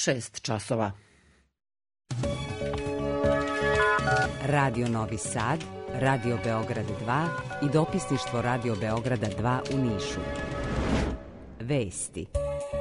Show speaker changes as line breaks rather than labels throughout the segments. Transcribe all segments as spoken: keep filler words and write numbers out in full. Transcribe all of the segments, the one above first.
šest časova.
Radio Novi Sad, Radio Beograd dva i dopisništvo Radio Beograda dva u Nišu. Vesti.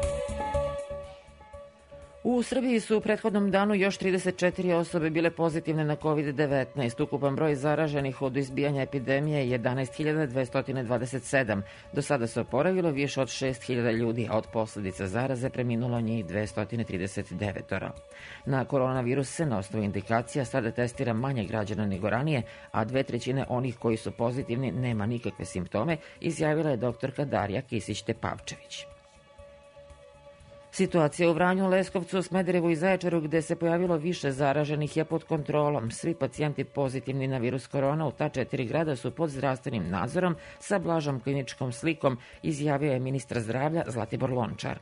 U Srbiji su u prethodnom danu još trideset četiri osobe bile pozitivne na kovid devetnaest. Ukupan broj zaraženih od izbijanja epidemije je jedanaest hiljada dvesta dvadeset sedam. Do sada se oporavilo više od šest hiljada ljudi, a od posledica zaraze preminulo njih dvesta trideset devet. Na koronavirus se na osnovu indikacija sada testira manje građana nego ranije, a dve trećine onih koji su pozitivni nema nikakve simptome, izjavila je doktorka Darija Kisić-Tepavčević. Situacija u Vranju, Leskovcu, Smederevu i Zaječaru, gde se pojavilo više zaraženih, je pod kontrolom. Svi pacijenti pozitivni na virus korona u ta četiri grada su pod zdravstvenim nadzorom sa blažom kliničkom slikom, izjavio je ministar zdravlja Zlatibor Lončar.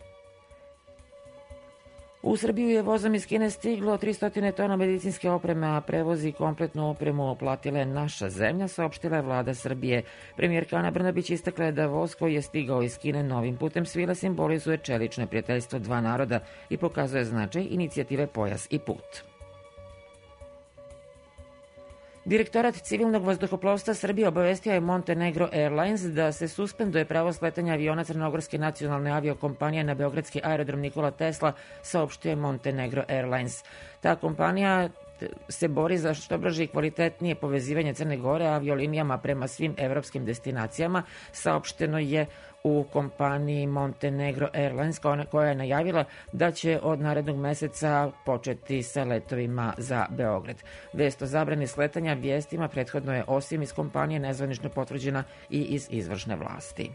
U Srbiju je vozom iz Kine stiglo tristo tona medicinske opreme, a prevoz i kompletnu opremu oplatila je naša zemlja, saopštila je vlada Srbije. Premijerka Ana Brnabić istakla je da voz koji je stigao iz Kine novim putem svila simbolizuje čelično prijateljstvo dva naroda i pokazuje značaj inicijative Pojas i put. Direktorat civilnog vazduhoplovstva Srbije obavestio je Montenegro Airlines da se suspenduje pravo sletanja aviona Crnogorske nacionalne aviokompanije na beogradski aerodrom Nikola Tesla, saopštio je Montenegro Airlines. Ta kompanija se bori za što brže i kvalitetnije povezivanje Crne Gore aviolinijama prema svim evropskim destinacijama, saopšteno je u kompaniji Montenegro Airlines, koja je najavila da će od narednog meseca početi sa letovima za Beograd. Vest o zabrani sletanja vijestima prethodno je osim iz kompanije nezvanično potvrđena i iz izvršne vlasti.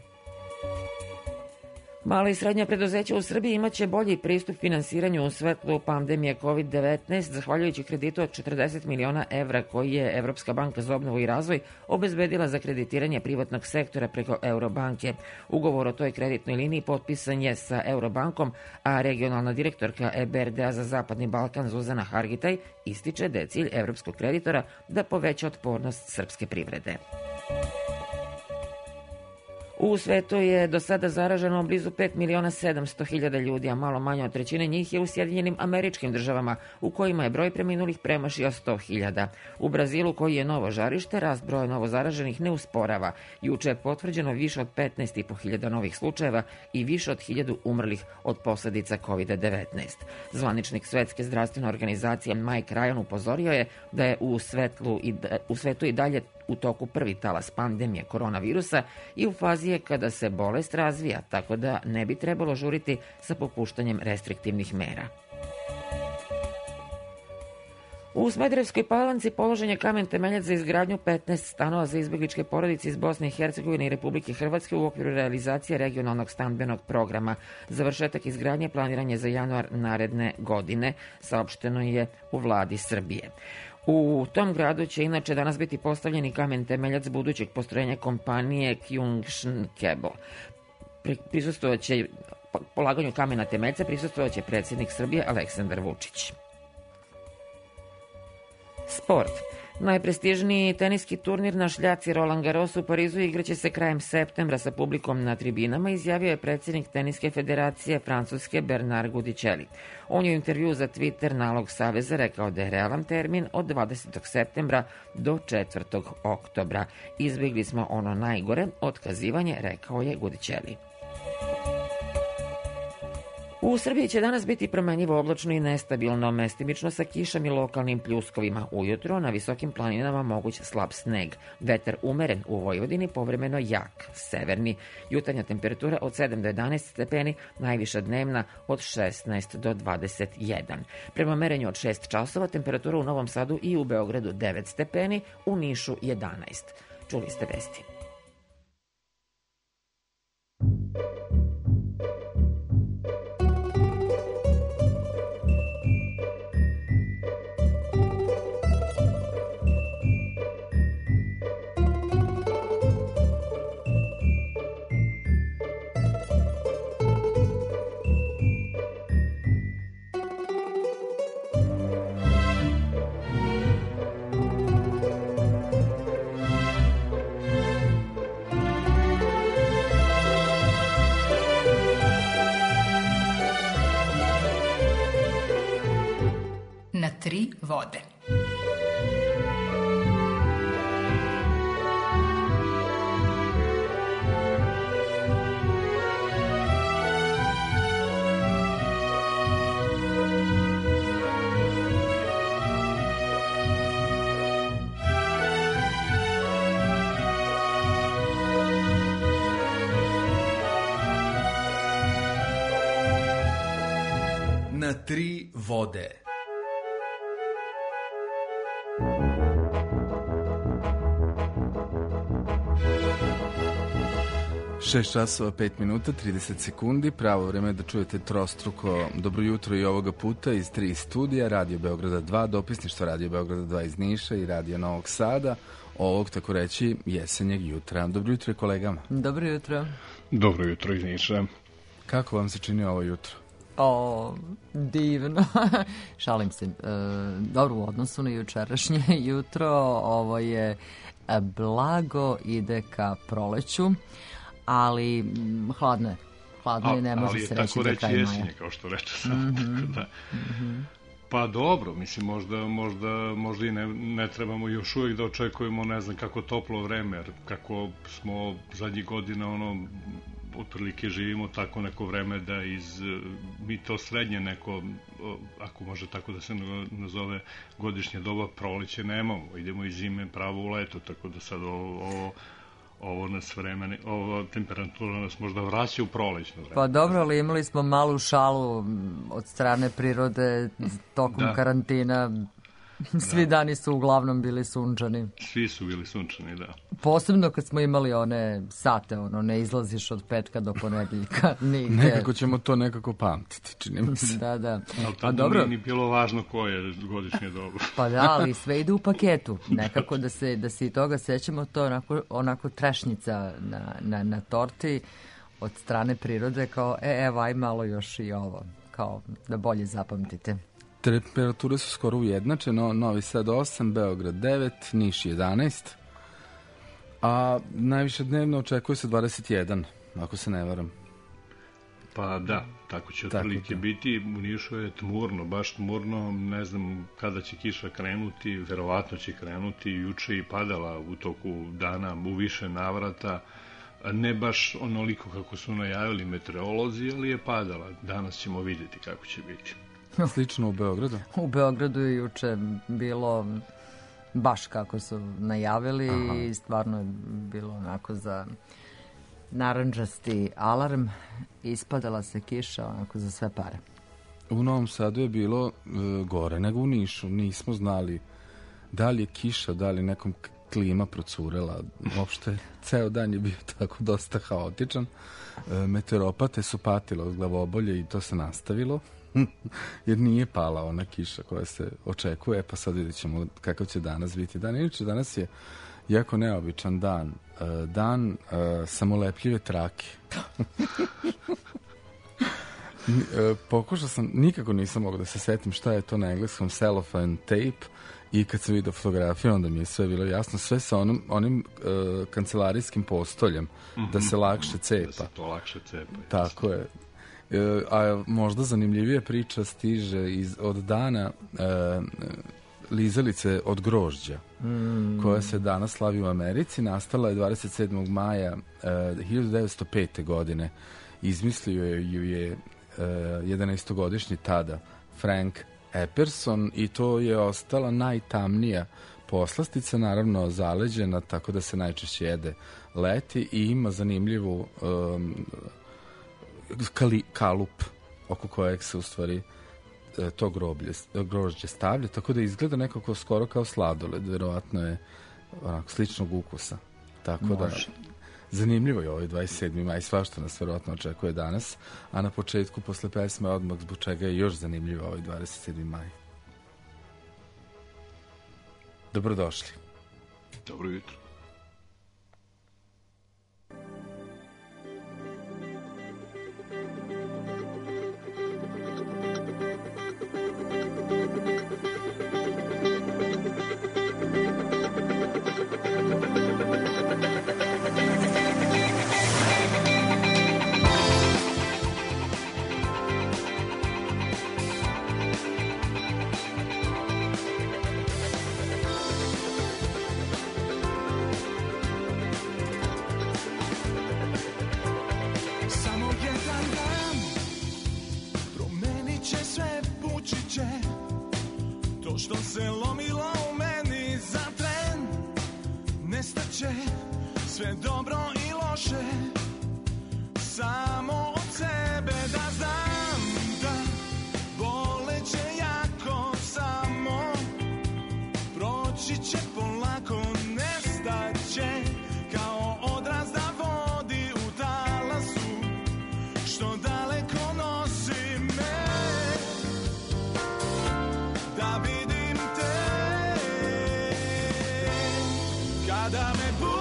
Mala i srednja preduzeća u Srbiji imaće bolji pristup finansiranju u svetlu pandemije kovid devetnaest, zahvaljujući kreditu od četrdeset miliona evra koji je Evropska banka za obnovu i razvoj obezbedila za kreditiranje privatnog sektora preko Eurobanke. Ugovor o toj kreditnoj liniji potpisan je sa Eurobankom, a regionalna direktorka E B R D-a za Zapadni Balkan Zuzana Hargitaj ističe da je cilj evropskog kreditora da poveća otpornost srpske privrede. U svetu je do sada zaraženo blizu pet miliona sedamsto hiljada ljudi, a malo manje od trećine njih je u Sjedinjenim Američkim Državama, u kojima je broj preminulih premašio sto hiljada. U Brazilu, koji je novo žarište, rast broja novo zaraženih ne usporava. Juče je potvrđeno više od petnaest i po hiljada novih slučajeva i više od hiljadu umrlih od posledica kovid devetnaest. Zvaničnik Svetske zdravstvene organizacije Mike Ryan upozorio je da je u, svetlu i, u svetu i dalje u toku prvi talas pandemije koronavirusa i u fazi je kada se bolest razvija, tako da ne bi trebalo žuriti sa popuštanjem restriktivnih mera. U Smederevskoj Palanci položen je kamen temeljac za izgradnju petnaest stanova za izbegličke porodice iz Bosne i Hercegovine i Republike Hrvatske u okviru realizacije regionalnog stambenog programa. Završetak izgradnje planiran je za januar naredne godine, saopšteno je u vladi Srbije. U tom gradu će inače danas biti postavljeni kamen temeljac budućeg postrojenja kompanije Kyungshin Cable. Prisustvovaće polaganju kamena temeljca prisustvovaće predsjednik Srbije Aleksandar Vučić. Sport. Najprestižniji teniski turnir na šljaci Roland Garros u Parizu igraće se krajem septembra sa publikom na tribinama, izjavio je predsjednik Teniske federacije Francuske Bernard Gudicelli. On je u intervju za Twitter nalog Saveza rekao da je realan termin od dvadesetog septembra do četvrtog oktobra. Izbjegli smo ono najgore, otkazivanje, rekao je Gudicelli. U Srbiji će danas biti promenljivo oblačno i nestabilno, mestimično sa kišom i lokalnim pljuskovima. Ujutro na visokim planinama moguć slab sneg. Vetar umeren u Vojvodini, povremeno jak, severni. Jutarnja temperatura od sedam do jedanaest stepeni, najviša dnevna od šesnaest do dvadeset jedan. Prema merenju od šest časova temperatura u Novom Sadu i u Beogradu devet stepeni, u Nišu jedanaest. Čuli ste vesti.
tri vode.
Na tri vode. Šest časova, pet minuta, trideset sekundi, pravo vreme da čujete trostruko dobro jutro i ovoga puta iz tri studija, Radio Beograda dva, dopisništvo Radio Beograda dva iz Niša i Radio Novog Sada, ovog, tako reći, jesenjeg jutra. Dobro jutro kolegama.
Dobro jutro.
Dobro jutro iz Niša.
Kako vam se čini ovo jutro?
O, divno. Šalim se. E, dobro, u odnosu na jučerašnje jutro, ovo je blago ide ka proleću, ali m, hladno je. Hladno je, ne može se reći do kraja maja.
Jesenje, kao što reče sad.
Mm-hmm.
Da.
Mm-hmm.
Pa dobro, mislim, možda, možda, možda i ne, ne trebamo još uvijek da očekujemo, ne znam, kako toplo vreme, jer kako smo zadnjih godina, ono, otprilike živimo tako neko vreme da iz, mi to srednje neko, ako može tako da se nazove, godišnje doba proleće nemamo. Idemo iz zime pravo u leto, tako da sad ovo, ovo, ovo nas vremeni, ova temperatura nas možda vraća u prolećno vreme.
Pa dobro, ali imali smo malu šalu od strane prirode tokom da. karantina. Svi da. dani su uglavnom bili sunčani.
Svi su bili sunčani, da.
Posebno kad smo imali one sate, ono, ne izlaziš od petka do ponedeljka. Nigde.
Nekako ćemo to nekako pamtiti, čini mi se.
Da, da.
Ali tada dobro. Nije ni bilo važno koje je godišnje doba.
Pa da, ali sve ide u paketu. Nekako da se, da se i toga sećamo, to onako, onako trešnjica na, na, na torti od strane prirode, kao, e, evo, aj malo još i ovo, kao da bolje zapamtite.
Temperature su skoro ujednačene, Novi Sad osam, Beograd devet, Niš jedanaest, a najviše dnevno očekuje se dvadeset jedan, ako se ne varam.
Pa da, tako će otprilike biti. U Nišu je tmurno, baš tmurno, ne znam kada će kiša krenuti, verovatno će krenuti, juče i padala u toku dana u više navrata, ne baš onoliko kako su najavili meteorolozi, ali je padala. Danas ćemo vidjeti kako će biti.
Slično u Beogradu?
U Beogradu je juče bilo baš kako su najavili. Aha. I stvarno je bilo onako za narandžasti alarm. Ispadala se kiša onako za sve pare.
U Novom Sadu je bilo e, gore nego u Nišu. Nismo znali da li je kiša, da li nekom klima procurela. Uopšte, ceo dan je bio tako dosta haotičan. E, meteoropate su patile od glavobolje i to se nastavilo. Jer nije pala ona kiša koja se očekuje, pa sad vidjet ćemo kakav će danas biti dan. Inače, danas je jako neobičan dan. Dan samolepljive trake. Pokušao sam, nikako nisam mogao da se setim šta je to na engleskom cellophane tape, i kad sam vidio fotografiju, onda mi je sve bilo jasno, sve sa onim, onim uh, kancelarijskim postoljem, mm-hmm. da se lakše cepa.
Da se to lakše cepa.
Tako je. A možda zanimljivija priča stiže iz, od dana e, lizalice od grožđa, mm. koja se danas slavi u Americi. Nastala je dvadeset sedmog maja e, hiljadu devetsto pete. godine. Izmislio ju je e, jedanaestogodišnji tada Frank Epperson i to je ostala najtamnija poslastica, naravno zaleđena, tako da se najčešće jede leti i ima zanimljivu um, Kali, kalup oko kojeg se u stvari e, to groblje, grožđe stavlja, tako da izgleda nekako skoro kao sladoled, verovatno je onako sličnog ukusa. Tako Može. da zanimljivo je ovaj dvadeset sedmi maj, svašta nas verovatno očekuje danas, a na početku posle pesme odmah zbog čega je još zanimljivo ovaj dvadeset sedmi maj. Dobrodošli.
Dobro jutro.
što se lomilo u meni za tren, nestaće sve dobro i loše, samo od sebe da znam da boleće jako samo, proći će polako, nestaće kao odraz da vodi u talasu, što daleko nosi me, da vidim te, kada me budi.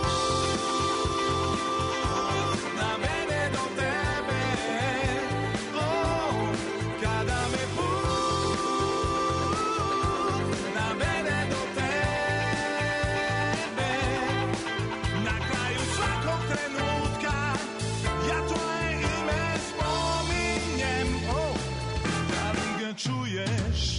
Čuješ?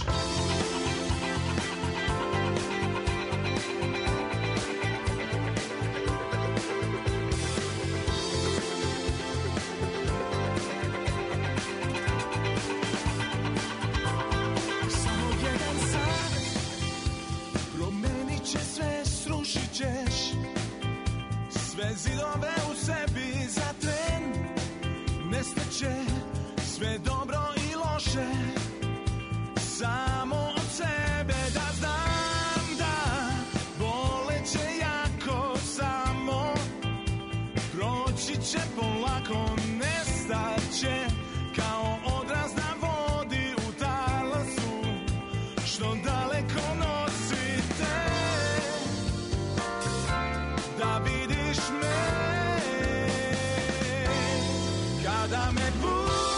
Samo jedan sat promenit će sve, srušit ćeš sve zidove u sebi za tren, nestaće sve dobro i loše, samo od sebe da znam da boleće jako samo, proći će polako, nestaće kao odraz da vodi u talasu, što daleko nosite, da vidiš me, kada me budi.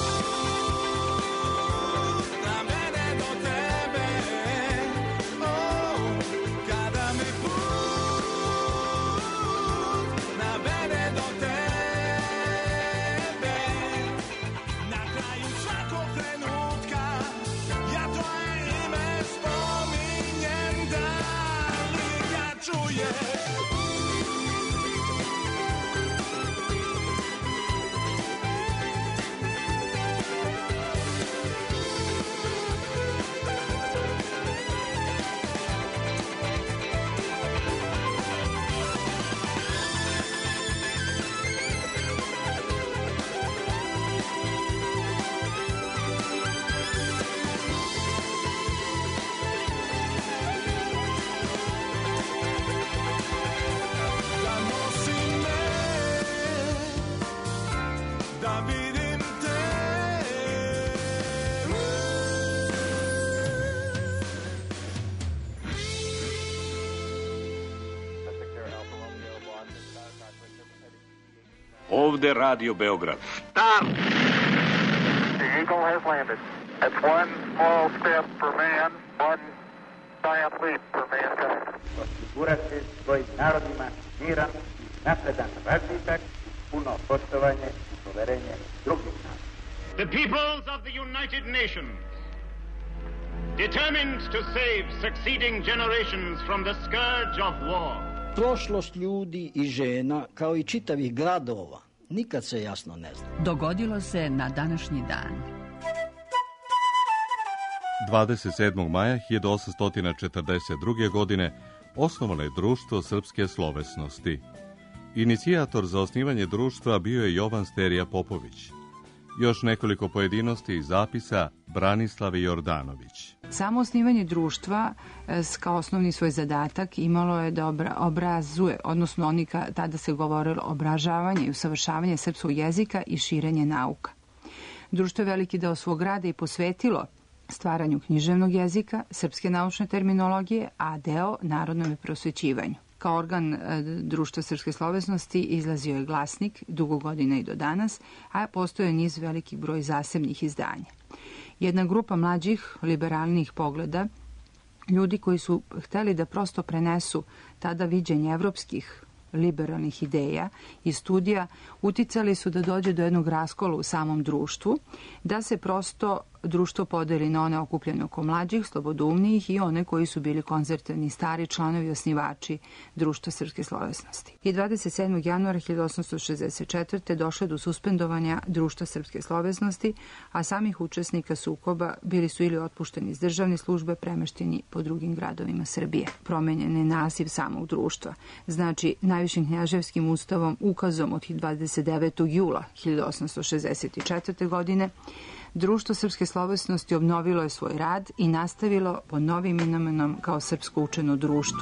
Ovde Radio Beograd.
Stop! The Eagle has landed. That's one small step for man, one giant leap for mankind.
Osigurati svojim narodima miran, napredan razvitak, puno poštovanje i poverenje drugih naroda.
The peoples of the United Nations, determined to save succeeding generations from the scourge of war.
Prošlost ljudi i žena, kao i čitavih gradova, nikad se jasno ne zna.
Dogodilo se na današnji dan.
dvadeset sedmog maja hiljadu osamsto četrdeset druge. godine osnovano je Društvo srpske slovesnosti. Inicijator za osnivanje društva bio je Jovan Sterija Popović. Još nekoliko pojedinosti iz zapisa Branislav Jordanović.
Samo osnivanje društva kao osnovni svoj zadatak imalo je da obrazuje, odnosno oni tada se govorilo obražavanje i usavršavanje srpskog jezika i širenje nauka. Društvo je veliki deo svog rada i posvetilo stvaranju književnog jezika, srpske naučne terminologije, a deo narodnom prosvećivanju. Kao organ Društva srpske slovesnosti izlazio je glasnik dugo godina i do danas, a postoje niz velikih broj zasebnih izdanja. Jedna grupa mlađih, liberalnih pogleda, ljudi koji su hteli da prosto prenesu tada viđenje evropskih liberalnih ideja i studija, uticali su da dođe do jednog raskola u samom društvu, da se prosto društvo podeli na one okupljene oko mlađih, slobodoumnijih i one koji su bili konzervativni stari članovi osnivači Društva srpske slovesnosti. I dvadeset sedmog januara hiljadu osamsto šezdeset četvrte. došlo do suspendovanja Društva srpske slovesnosti, a samih učesnika sukoba bili su ili otpušteni iz državne službe, premešteni po drugim gradovima Srbije. Promenjen je naziv samog društva. Znači, najvišim knjaževskim ustavom, ukazom od dvadeset devetog jula hiljadu osamsto šezdeset četvrte. godine, Društvo srpske slovesnosti obnovilo je svoj rad i nastavilo pod novim imenom kao Srpsko učeno društvo.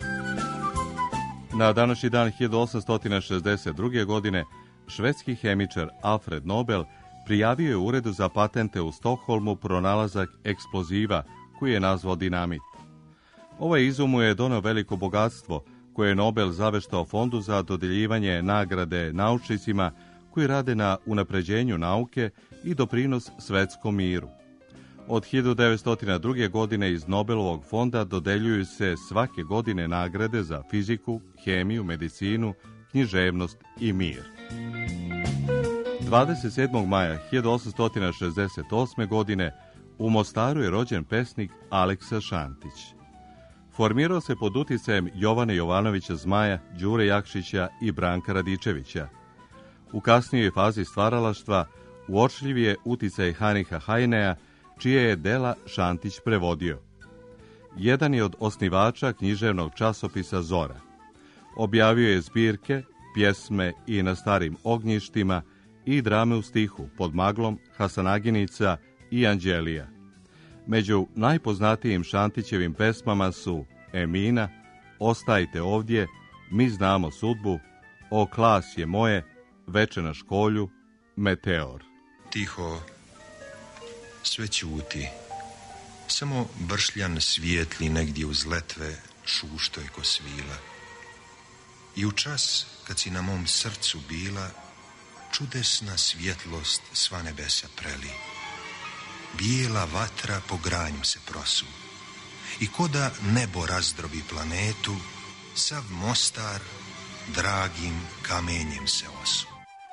Na današnji dan hiljadu osamsto šezdeset druge. godine švedski hemičar Alfred Nobel prijavio je Uredu za patente u Stokholmu pronalazak eksploziva koji je nazvao dinamit. Ovaj izum mu je doneo veliko bogatstvo koje je Nobel zaveštao fondu za dodeljivanje nagrade naučnicima koji rade na unapređenju nauke i doprinos svetskom miru. Od hiljadu devetsto druge. godine iz Nobelovog fonda dodeljuju se svake godine nagrade za fiziku, hemiju, medicinu, književnost i mir. dvadeset sedmog maja hiljadu osamsto šezdeset osme. godine u Mostaru je rođen pesnik Aleksa Šantić. Formirao se pod uticajem Jovana Jovanovića Zmaja, Đure Jakšića i Branka Radičevića. U kasnijoj fazi stvaralaštva uočljiv je uticaj Haniha Hajneja, čije je dela Šantić prevodio. Jedan je od osnivača književnog časopisa Zora. Objavio je zbirke, pjesme i Na starim ognjištima i drame u stihu Pod maglom, Hasanaginica i Anđelija. Među najpoznatijim Šantićevim pesmama su Emina, Ostajte ovdje, Mi znamo sudbu, O klas je moje, Veče na školju, Meteor.
Tiho, sve ćuti, samo bršljan svijetli negdje uz letve šušto je ko svila. I u čas kad si na mom srcu bila, čudesna svjetlost sva nebesa preli. Bijela vatra po granju se prosu i koda nebo razdrobi planetu, sav Mostar dragim kamenjem se osu.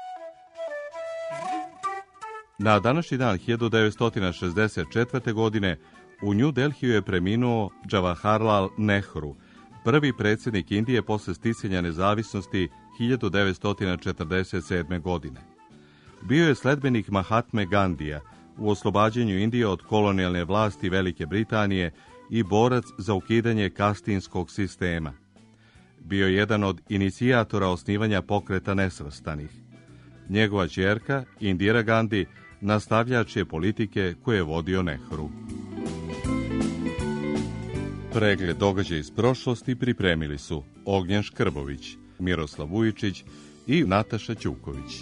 Na današnji dan hiljadu devetsto šezdeset četvrte. godine u New Delhiju je preminuo Jawaharlal Nehru, prvi predsjednik Indije posle sticanja nezavisnosti hiljadu devetsto četrdeset sedme. godine. Bio je sledbenik Mahatme Gandija u oslobađanju Indije od kolonijalne vlasti Velike Britanije i borac za ukidanje kastinskog sistema. Bio je jedan od inicijatora osnivanja pokreta nesvrstanih. Njegova ćerka, Indira Gandhi, nastavljač je politike koje je vodio Nehru. Pregled događaja iz prošlosti pripremili su Ognjen Škrbović, Miroslav Vujičić i Nataša Ćuković.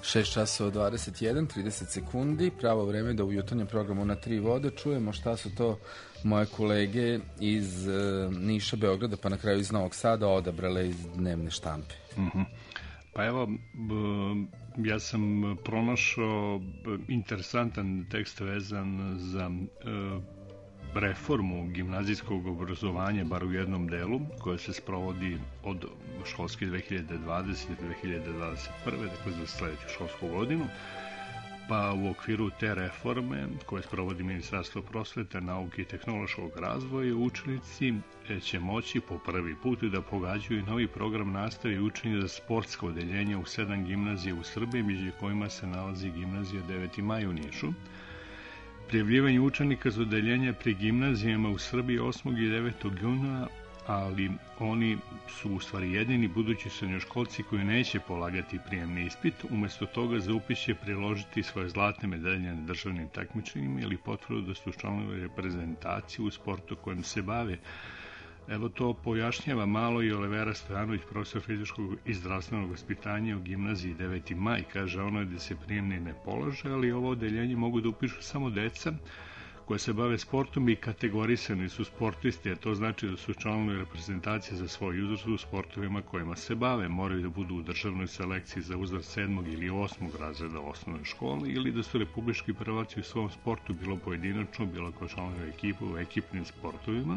šest časova dvadeset jedan, trideset sekundi, pravo vreme da u jutarnjem programu Na tri vode čujemo šta su to moje kolege iz uh, Niša, Beograda, pa na kraju iz Novog Sada odabrale iz dnevne štampe.
Mm-hmm. Pa evo, ja sam pronašao interesantan tekst vezan za uh, reformu gimnazijskog obrazovanja, bar u jednom delu, koja se sprovodi od školske dve hiljade dvadesete do dve hiljade dvadeset prve, dakle za sledeću školsku godinu. Pa u okviru te reforme koje sprovodi Ministarstvo prosvete, nauke i tehnološkog razvoja, učenici će moći po prvi put da pogađaju novi program nastave i učenja za sportsko odeljenje u sedam gimnazija u Srbiji, među kojima se nalazi gimnazija deveti maj u Nišu. Prijavljivanje učenika za odeljenje pri gimnazijama u Srbiji osmog i devetog juna, ali oni su u stvari jedini budući srednjoškolci koji neće polagati prijemni ispit. Umesto toga za upis će priložiti svoje zlatne medalje na državnim takmičenjima ili potvrdu da su članovi reprezentacije u sportu kojem se bave. Evo to pojašnjava malo i Olivera Stojanović, profesor fizičkog i zdravstvenog vaspitanja u gimnaziji deveti maj. Kaže, ono je da se prijemni ne polaže, ali ovo odeljenje mogu da upišu samo deca koje se bave sportom i kategorisani su sportisti, a to znači da su članovi reprezentacije za svoj uzrast u sportovima kojima se bave. Moraju da budu u državnoj selekciji za uzrast sedmog ili osmog razreda osnovne škole ili da su republički prvaci u svom sportu, bilo pojedinačno, bilo kao članovi ekipa u ekipnim sportovima.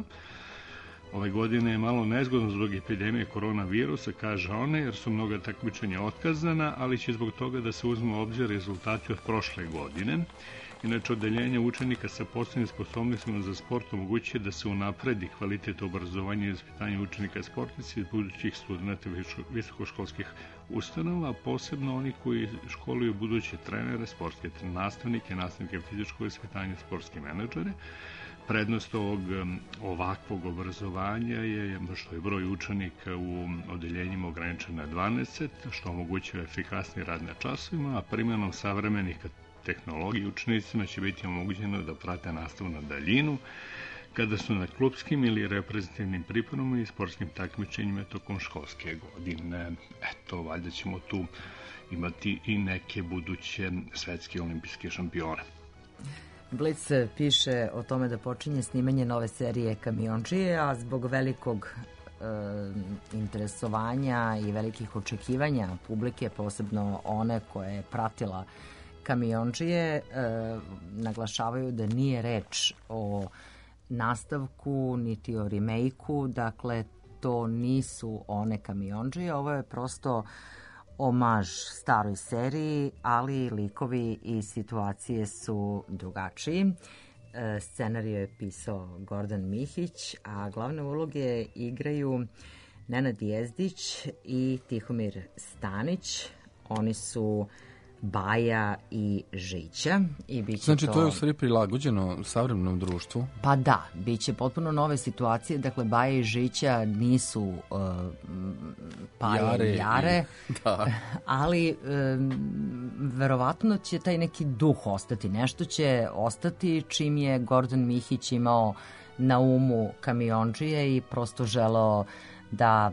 Ove godine je malo nezgodno zbog epidemije koronavirusa, kaže ona, jer su mnoga takmičenja otkazana, ali će zbog toga da se uzme u obzir rezultati od prošle godine. Inače, odeljenje učenika sa posebnim sposobnostima za sport omogućuje da se unapredi kvalitet obrazovanja i vaspitanja učenika sportici iz budućih studenta visokoškolskih ustanova, posebno oni koji školuju buduće trenere, sportske nastavnike, nastavnike fizičkog vaspitanja, sportske menadžere. Prednost ovog ovakvog obrazovanja je što je broj učenika u odeljenjima ograničen na dvanaest, što omogućuje efikasni rad na časovima, a primjenom savremenih tehnologija učenicima će biti omogućeno da prate nastavu na daljinu kada su na klupskim ili reprezentativnim pripremama i sportskim takmičenjima tokom školske godine. Eto, valjda ćemo tu imati i neke buduće svetske olimpijske šampione.
Blic piše o tome da počinje snimanje nove serije Kamiondžije, a zbog velikog e, interesovanja i velikih očekivanja publike, posebno one koje je pratila Kamiondžije, e, naglašavaju da nije reč o nastavku niti o remake-u, dakle to nisu one Kamiondžije, ovo je prosto omaž staroj seriji, ali likovi i situacije su drugačiji. E, scenariju je pisao Gordan Mihić, a glavne uloge igraju Nenad Jezdić i Tihomir Stanić. Oni su Baja i Žića. I biće
znači,
to...
to je u stvari prilagođeno savremenom društvu?
Pa da, bit će potpuno nove situacije. Dakle, Baja i Žića nisu uh, Paja Jare i Jare, i... Da. Ali um, verovatno će taj neki duh ostati. Nešto će ostati čim je Gordan Mihić imao na umu Kamiondžije i prosto želeo da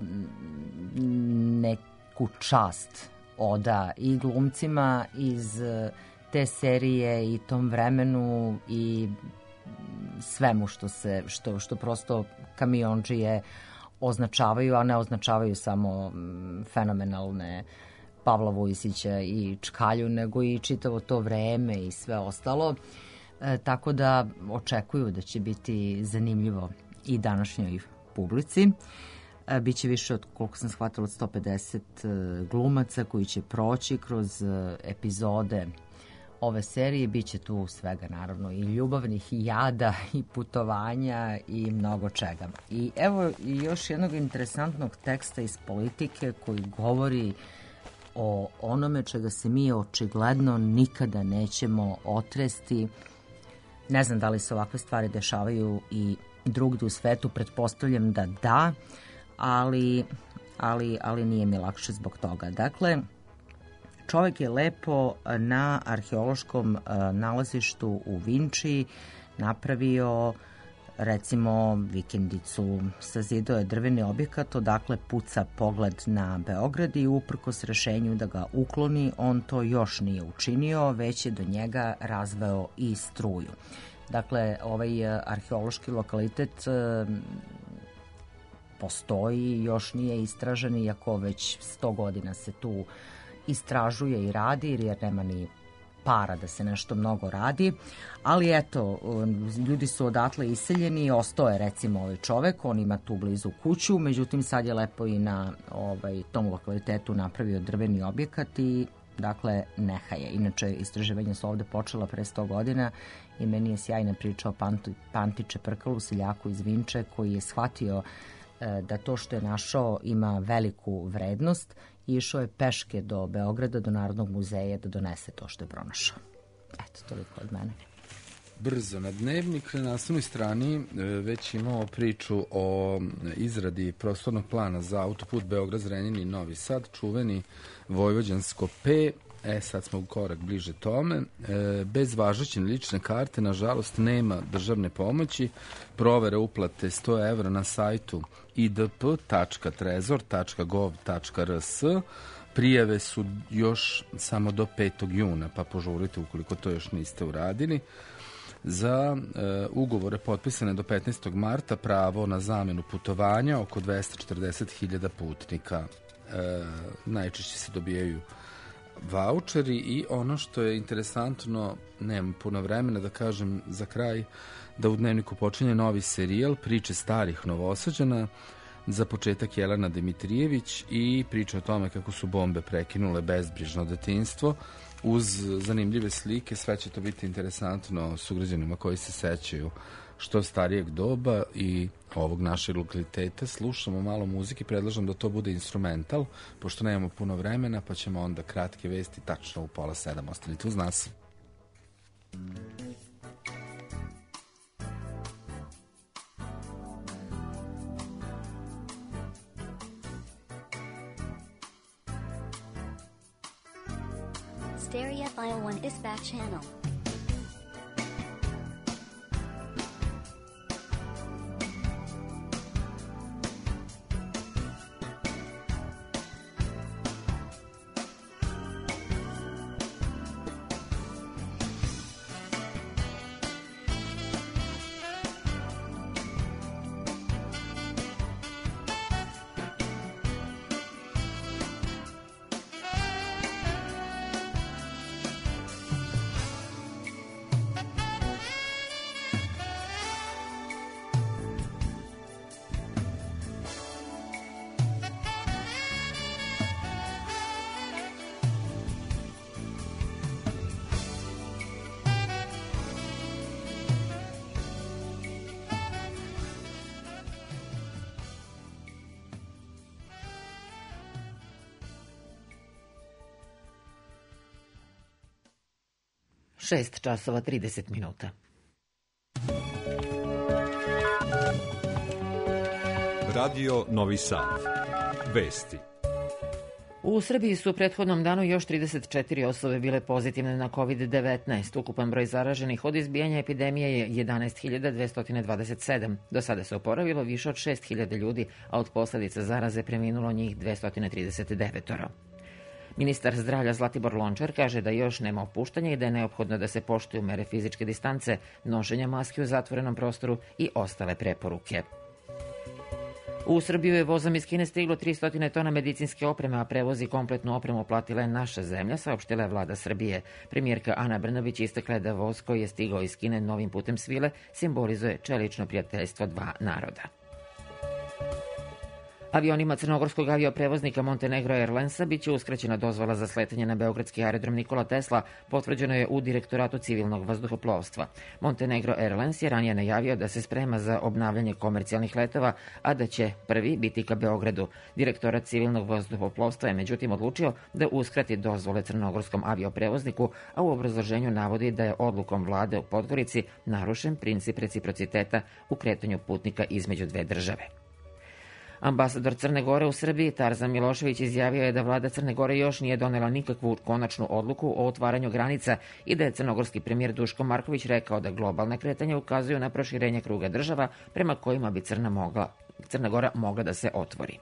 neku čast oda i glumcima iz te serije i tom vremenu i svemu što se što što prosto Kamiondžije označavaju, a ne označavaju samo fenomenalne Pavla Vujsića i Čkalju, nego i čitavo to vreme i sve ostalo. E, tako da očekuju da će biti zanimljivo i današnjoj publici. Biće više od, koliko sam shvatila, od sto pedeset glumaca koji će proći kroz epizode ove serije. Biće tu svega, naravno, i ljubavnih, i jada, i putovanja, i mnogo čega. I evo i još jednog interesantnog teksta iz Politike koji govori o onome čega se mi očigledno nikada nećemo otresti. Ne znam da li se ovakve stvari dešavaju i drugdje u svetu, pretpostavljam da da, ali, ali, ali nije mi lakše zbog toga. Dakle, čovjek je lepo na arheološkom nalazištu u Vinči napravio recimo vikendicu. Sazidao je drveni objekat, odakle puca pogled na Beograd i uprkos rešenju da ga ukloni, on to još nije učinio, već je do njega razveo i struju. Dakle, ovaj arheološki lokalitet postoji, još nije istražen, iako već sto godina se tu istražuje i radi, jer nema ni para da se nešto mnogo radi, ali eto, ljudi su odatle iseljeni i ostao je recimo ovaj čovek, on ima tu blizu kuću, međutim sad je lepo i na ovaj, tom lokalitetu napravio drveni objekat i dakle nehaje. Inače, istraživanja su ovde počela pre sto godina i meni je sjajna priča o Panti, Panti Čeprkalu, seljaku iz Vinče, koji je shvatio e, da to što je našao ima veliku vrednost i išao je peške do Beograda, do Narodnog muzeja da donese to što je pronašao. Eto, toliko od mene.
Brzo na Dnevnik, na naslovnoj strani već imao priču o izradi prostornog plana za autoput Beograd-Zrenjanin i Novi Sad, čuveni Vojvođansko P. E, sad smo u korak bliže tome. E, bez važeće lične karte, nažalost, nema državne pomoći. Provere uplate sto evra na sajtu i d p tačka trezor tačka gov tačka r s. Prijave su još samo do petog juna, pa požurite ukoliko to još niste uradili. Za e, ugovore potpisane do petnaestog marta pravo na zamenu putovanja oko dvesta četrdeset hiljada putnika. E, najčešće se dobijaju vaučeri i ono što je interesantno, nemam puno vremena da kažem za kraj, da u Dnevniku počinje novi serijal priče starih Novosađana, za početak Jelena Dimitrijević i priča o tome kako su bombe prekinule bezbrižno detinjstvo. Uz zanimljive slike, sve će to biti interesantno sugrađanima koji se sećaju što starijeg doba i ovog našeg lokaliteta. Slušamo malo muzike, predlažem da to bude instrumental, pošto nemamo puno vremena, pa ćemo onda kratke vesti tačno u pola sedam. Ostanite uz nas.
Stereo File one Dispatch Channel.
šest časova trideset minuta.
Radio Novi Sad. Vesti.
U Srbiji su u prethodnom danu još trideset četiri osobe bile pozitivne na kovid devetnaest. Ukupan broj zaraženih od izbijanja epidemije je jedanaest hiljada dvesta dvadeset sedam. Do sada se oporavilo više od šest hiljada ljudi, a od posledica zaraze preminulo njih dvesta trideset devet. Ministar zdravlja Zlatibor Lončar kaže da još nema opuštanja i da je neophodno da se poštuju mere fizičke distance, nošenja maski u zatvorenom prostoru i ostale preporuke. U Srbiju je vozom iz Kine stiglo tristo tona medicinske opreme, a prevozi kompletnu opremu platila je naša zemlja, saopštila je vlada Srbije. Premijerka Ana Brnabić istakla je da voz koji je stigao iz Kine novim putem svile simbolizuje čelično prijateljstvo dva naroda. Avionima crnogorskog avioprevoznika Montenegro Airlinesa biće uskraćena dozvola za sletanje na beogradski aerodrom Nikola Tesla, potvrđeno je u Direktoratu civilnog vazduhoplovstva. Montenegro Airlines je ranije najavio da se sprema za obnavljanje komercijalnih letova, a da će prvi biti ka Beogradu. Direktorat civilnog vazduhoplovstva je međutim odlučio da uskrati dozvole crnogorskom avioprevozniku, a u obrazloženju navodi da je odlukom vlade u Podgorici narušen princip reciprociteta u kretanju putnika između dve države. Ambasador Crne Gore u Srbiji Tarzan Milošević izjavio je da vlada Crne Gore još nije donela nikakvu konačnu odluku o otvaranju granica i da je crnogorski premijer Duško Marković rekao da globalne kretanja ukazuju na proširenje kruga država prema kojima bi Crna, mogla, Crna Gora mogla da se otvori.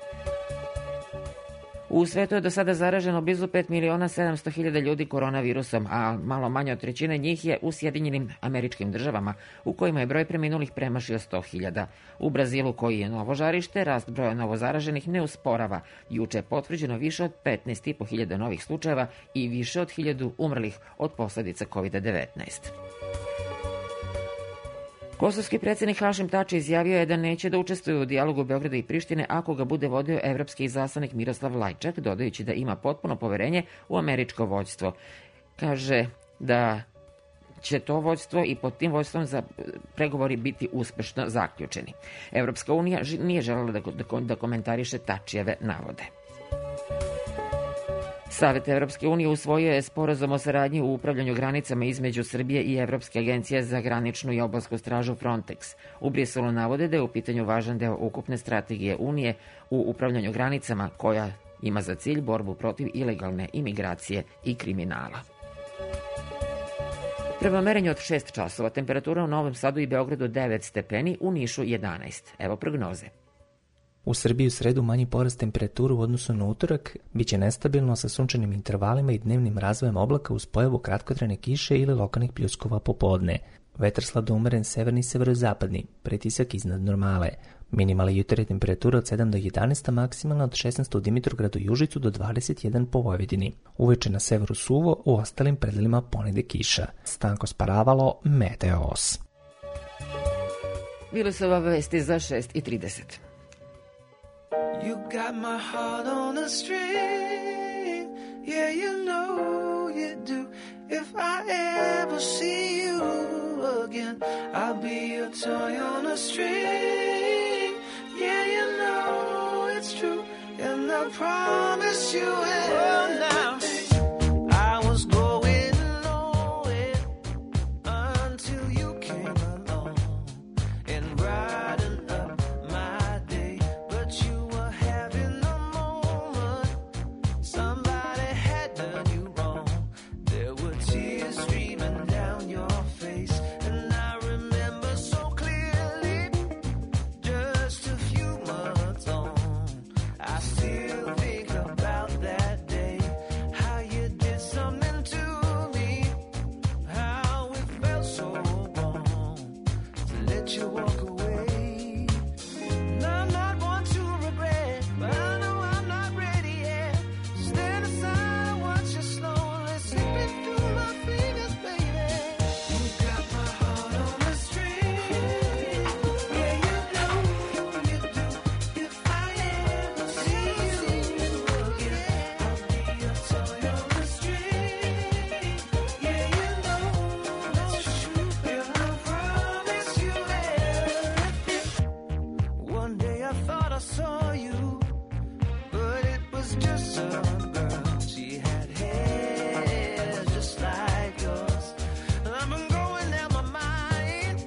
U svetu je do sada zaraženo blizu pet miliona sedamsto hiljada ljudi koronavirusom, a malo manje od trećine njih je u Sjedinjenim Američkim Državama, u kojima je broj preminulih premašio sto hiljada. U Brazilu, koji je novo žarište, rast broja novozaraženih ne usporava. Juče je potvrđeno više od petnaest i po hiljada novih slučajeva i više od hiljadu umrlih od posledica kovid devetnaest. Kosovski predsjednik Hašim Tači izjavio je da neće da učestvuje u dijalogu Beograda i Prištine ako ga bude vodio evropski izaslanik Miroslav Lajčak, dodajući da ima potpuno poverenje u američko vođstvo. Kaže da će to vođstvo i pod tim vođstvom za pregovori biti uspešno zaključeni. Evropska unija nije želela da, da, da komentariše Tačijeve navode. Savet Evropske unije usvojio je sporazum o saradnji u upravljanju granicama između Srbije i Evropske agencije za graničnu i obalsku stražu Frontex. U Briselu navode da je u pitanju važan deo ukupne strategije Unije u upravljanju granicama koja ima za cilj borbu protiv ilegalne imigracije i kriminala. Prema merenju od šest časova temperatura u Novom Sadu i Beogradu devet stepeni, u Nišu jedanaest. Evo prognoze.
U Srbiji u sredu manji porast temperature u odnosu na utorak biće nestabilno sa sunčanim intervalima i dnevnim razvojem oblaka uz pojavu kratkotrajne kiše ili lokalnih pljuskova popodne. Vetar slabo umeren severni i severozapadni, pretisak iznad normale. Minimalna jutarnja temperatura od sedam do jedanaest, a maksimalna od šesnaest u Dimitrovgradu i Užicu do dvadeset jedan po Vojvodini. Uveče na severu suvo, u ostalim predelima ponede kiša. Stanko Sparavalo, Meteos.
Bile su ove vesti za šest i trideset.
You got my heart on a string, yeah, you know you do. If I ever see you again, I'll be a toy on a string, yeah, you know it's true. And I promise you it. Well, now, I was going nowhere until you came along and brightened up my day. But you were having a moment, somebody had done you wrong. There were tears streaming down your face, and I remember so clearly, just a few months on, I still think about that day, how you did something to me, how it felt so wrong to let you walk away. And I'm not one to regret, but I know I'm not ready yet. Stand aside and watch you slowly slipping through my fingers, baby. You got my heart on a string, yeah, you know you do. If I ever see you again, I'll be a toy on a string, yeah, you know that's true. And I promise you everything. One day I thought I saw you, but it was just a girl. She had hair just like yours. And I've been going down my mind,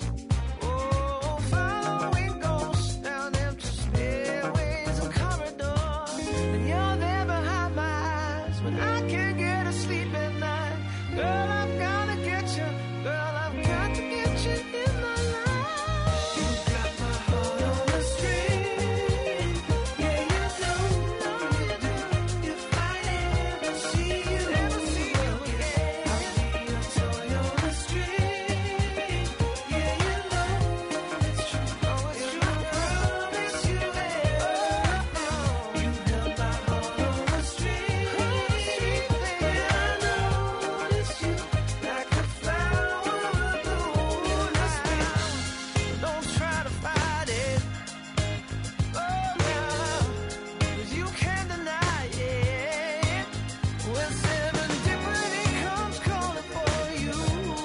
oh, following ghosts down empty stairways and corridors. And you're there behind my eyes when I can't get a sleep at night. Girl, I've gotta get you. Girl, I've got to get you in my life. You got my heart on a string, yeah, you know, know you do. If I ever see you, ever see you again, I'll be a toy on a string, yeah, you know it's true. Oh, it's true. I promise you everything. You held my heart on a string, baby, I noticed you like a flower blooming now. Don't try to fight it, oh now, 'cause you can't deny it. When serendipity comes calling for you,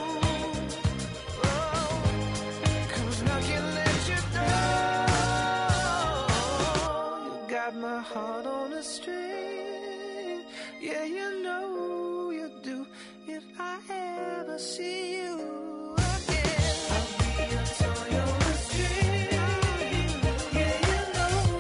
oh, comes knocking at your door. You got my heart on a string, yeah, you know you do. If I ever see you again, I'll be a toy on a string, yeah, you know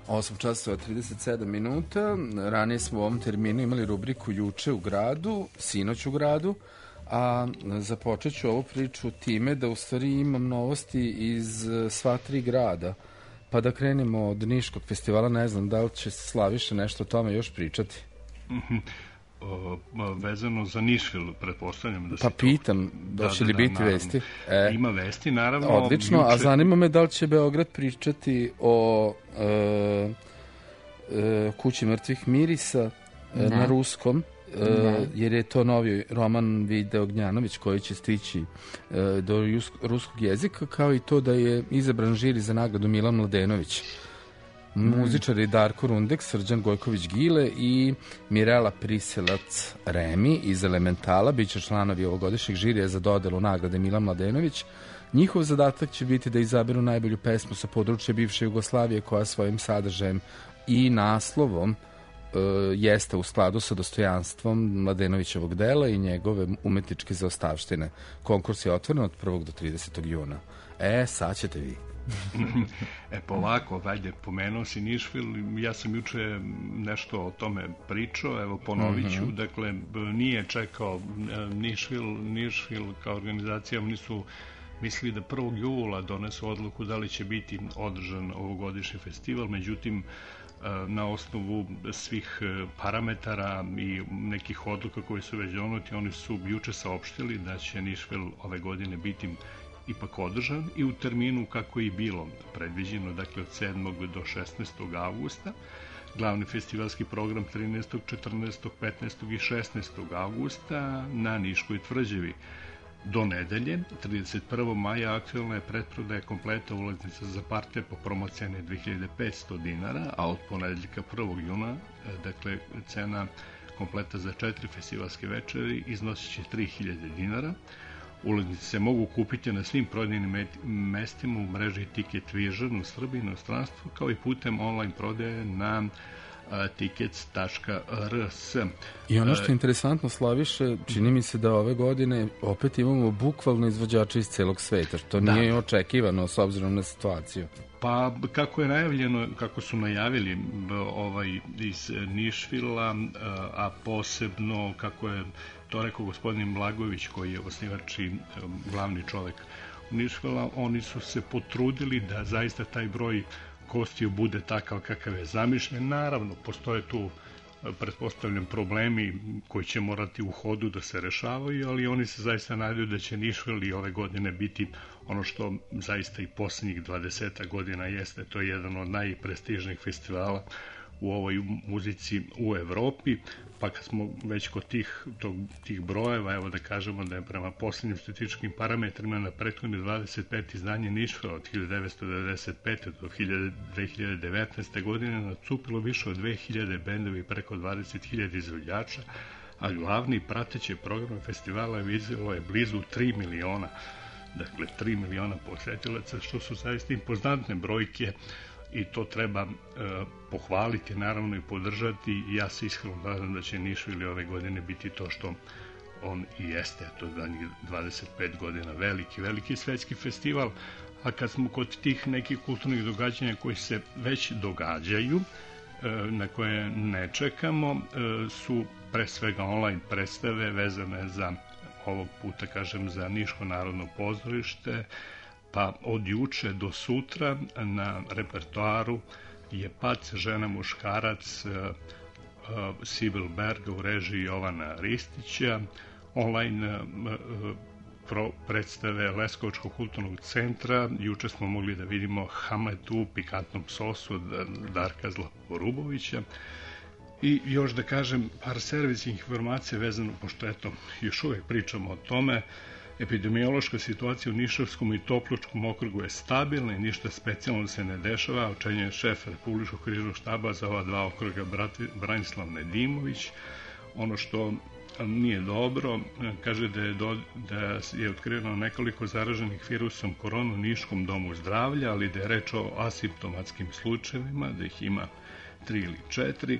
osam časova trideset sedam minuta. Ranije smo u ovom terminu imali rubriku Juče u gradu, Sinoć u gradu, a započet ću ovu priču time da u stvari imam novosti iz sva tri grada. Pa da krenemo od Niškog festivala, ne znam da li će Slaviša nešto o tome još pričati.
Mhm. O, vezano za Nišvil, pretpostavljam da se
pa
to...
pitam, da će li
da,
biti
naravno.
vesti? E,
Ima vesti, naravno.
Odlično,
juče...
a zanima me da li će Beograd pričati o e, e, Kući mrtvih mirisa e, na ruskom, e, jer je to novi roman Vide Ognjanović koji će stići e, do ruskog jezika, kao i to da je izabran žiri za nagradu Milan Mladenović. Muzičari Darko Rundek, Srđan Gojković-Gile i Mirela Priselac-Remi iz Elementala biće članovi ovogodišnjeg žirija za dodelu nagrade Milan Mladenović. Njihov zadatak će biti da izaberu najbolju pesmu sa područja bivše Jugoslavije koja svojim sadržajem i naslovom e, jeste u skladu sa dostojanstvom Mladenovićevog dela i njegove umetničke zaostavštine. Konkurs je otvoren od prvog do tridesetog juna. E, sad ćete vi.
E, polako, valjde, pomenuo si Nišvil, ja sam juče nešto o tome pričao, evo ponovit ću, mm-hmm. dakle, nije čekao Nišvil, Nišvil kao organizacija, oni su mislili da prvog jula donesu odluku da li će biti održan ovogodišnji festival, međutim, na osnovu svih parametara i nekih odluka koje su već doneti, oni su juče saopštili da će Nišvil ove godine biti ipak održan i u terminu kako je i bilo predviđeno, dakle od sedmog do šesnaestog avgusta. Glavni festivalski program trinaestog, četrnaestog, petnaestog i šesnaestog avgusta na Niškoj tvrđavi. Do nedelje, trideset prvog maja, aktuelna je pretprodaja kompleta ulaznica za parte po promocijane dve hiljade petsto dinara, a od ponedeljka prvog juna, dakle cena kompleta za četiri festivalske večeri iznosit će tri hiljade dinara. Ulaznice se mogu kupiti na svim prodajnim mestima u mreži Ticket Vision u Srbiji i inostranstvu, kao i putem online prodaje na tickets tačka r s.
I ono što je interesantno, Slaviše, čini mi se da ove godine opet imamo bukvalno izvođače iz celog sveta, što da. Nije očekivano s obzirom na situaciju.
Pa kako je najavljeno, kako su najavili ovaj iz Nišvila, a posebno kako je to rekao gospodin Blagojević koji je osnivač i glavni čovek Nišvila, oni su se potrudili da zaista taj broj gostiju bude takav kakav je zamišljen. Naravno, postoje tu, pretpostavljam, problemi koji će morati u hodu da se rešavaju, ali oni se zaista nadaju da će Nišvil i ove godine biti ono što zaista i poslednjih dvadeset godina jeste. To je jedan od najprestižnijih festivala u ovoj muzici u Evropi, pa kad smo već kod tih, tog, tih brojeva, evo da kažemo da je prema poslednjim statističkim parametrima na prethodne dvadeset pet izdanje Nišvila od hiljadu devetsto devedeset pete do dve hiljade devetnaeste. godine nacupilo više od dve hiljade bendovi i preko dvadeset hiljada izvođača, a glavni prateći program festivala vidjelo je blizu tri miliona, dakle tri miliona posetilaca, što su zaista impozantne brojke. I to treba e, pohvaliti, naravno i podržati. Ja se iskreno nadam da će Nišvil ove godine biti to što on i jeste, to za njih dvadeset pet godina, veliki, veliki svetski festival. A kad smo kod tih nekih kulturnih događanja koji se već događaju, e, na koje ne čekamo, e, su pre svega online predstave vezane za, ovog puta kažem, za Niško narodno pozorište. Pa od juče do sutra na repertoaru je Pac, žena, muškarac, Sibyl Berg u režiji Jovana Ristića, online predstave Leskovačkog kulturnog centra. Juče smo mogli da vidimo Hamlet u pikantnom sosu od Darka Zlaporubovića. I još da kažem par servisnih informacija vezano, pošto eto, još uvek pričamo o tome. Epidemiološka situacija u Nišavskom i Topločkom okrugu je stabilna i ništa specijalno se ne dešava, očenje šef Republičkog križnog štaba za ova dva okruga Branislav Nedimović. Ono što nije dobro, kaže da je, do, da je otkriveno nekoliko zaraženih virusom korona u Niškom domu zdravlja, ali da je reč o asimptomatskim slučajevima, da ih ima tri ili četiri.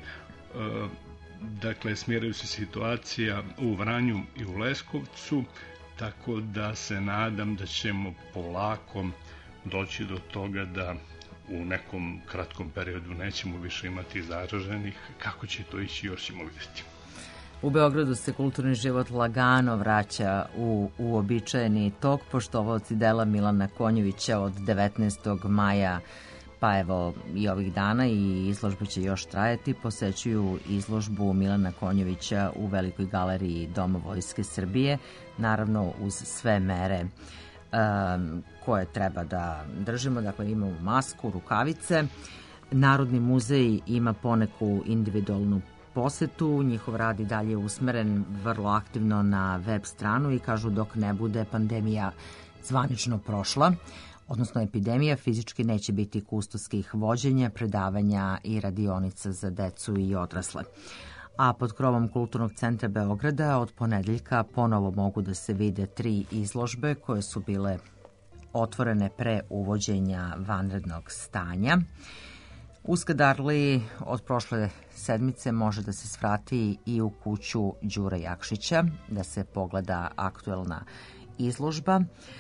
Dakle, smjeraju se situacija u Vranju i u Leskovcu, tako da se nadam da ćemo polako doći do toga da u nekom kratkom periodu nećemo više imati zaraženih. Kako će to ići, još ćemo vidjeti.
U Beogradu se kulturni život lagano vraća u uobičajeni tok. Poštovaoci dela Milana Konjovića od devetnaestog maja pa evo i ovih dana i izložba će još trajati, posećuju izložbu Milana Konjovića u Velikoj galeriji Doma Vojske Srbije, naravno uz sve mere um, koje treba da držimo, dakle imamo masku, rukavice. Narodni muzej ima poneku individualnu posetu, njihov rad i dalje je usmeren vrlo aktivno na web stranu i kažu dok ne bude pandemija zvanično prošla, odnosno epidemija, fizički neće biti kustoskih vođenja, predavanja i radionica za decu i odrasle. A pod krovom Kulturnog centra Beograda od ponedeljka ponovo mogu da se vide tri izložbe koje su bile otvorene pre uvođenja vanrednog stanja. U Skadarliji od prošle sedmice može da se svrati i u kuću Đure Jakšića, da se pogleda aktuelna izložba.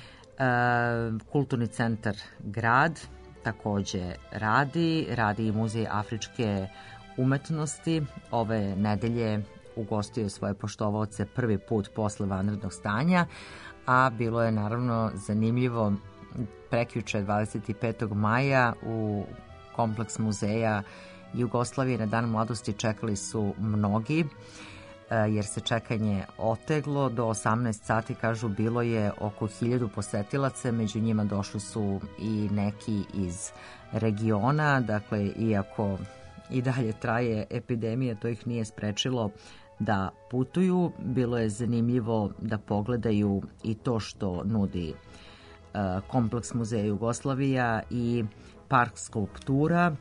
Kulturni centar Grad takođe radi, radi i Muzej afričke umetnosti. Ove nedelje ugostio je svoje poštovaoce prvi put posle vanrednog stanja, a bilo je naravno zanimljivo prekjuče dvadeset petog maja u kompleks muzeja Jugoslavije na Dan mladosti čekali su mnogi, jer se čekanje oteglo. Do osamnaest sati, kažu, bilo je oko hiljadu posetilaca, među njima došli su i neki iz regiona, dakle, iako i dalje traje epidemija, to ih nije sprečilo da putuju. Bilo je zanimljivo da pogledaju i to što nudi kompleks muzeja Jugoslavija i park skulptura,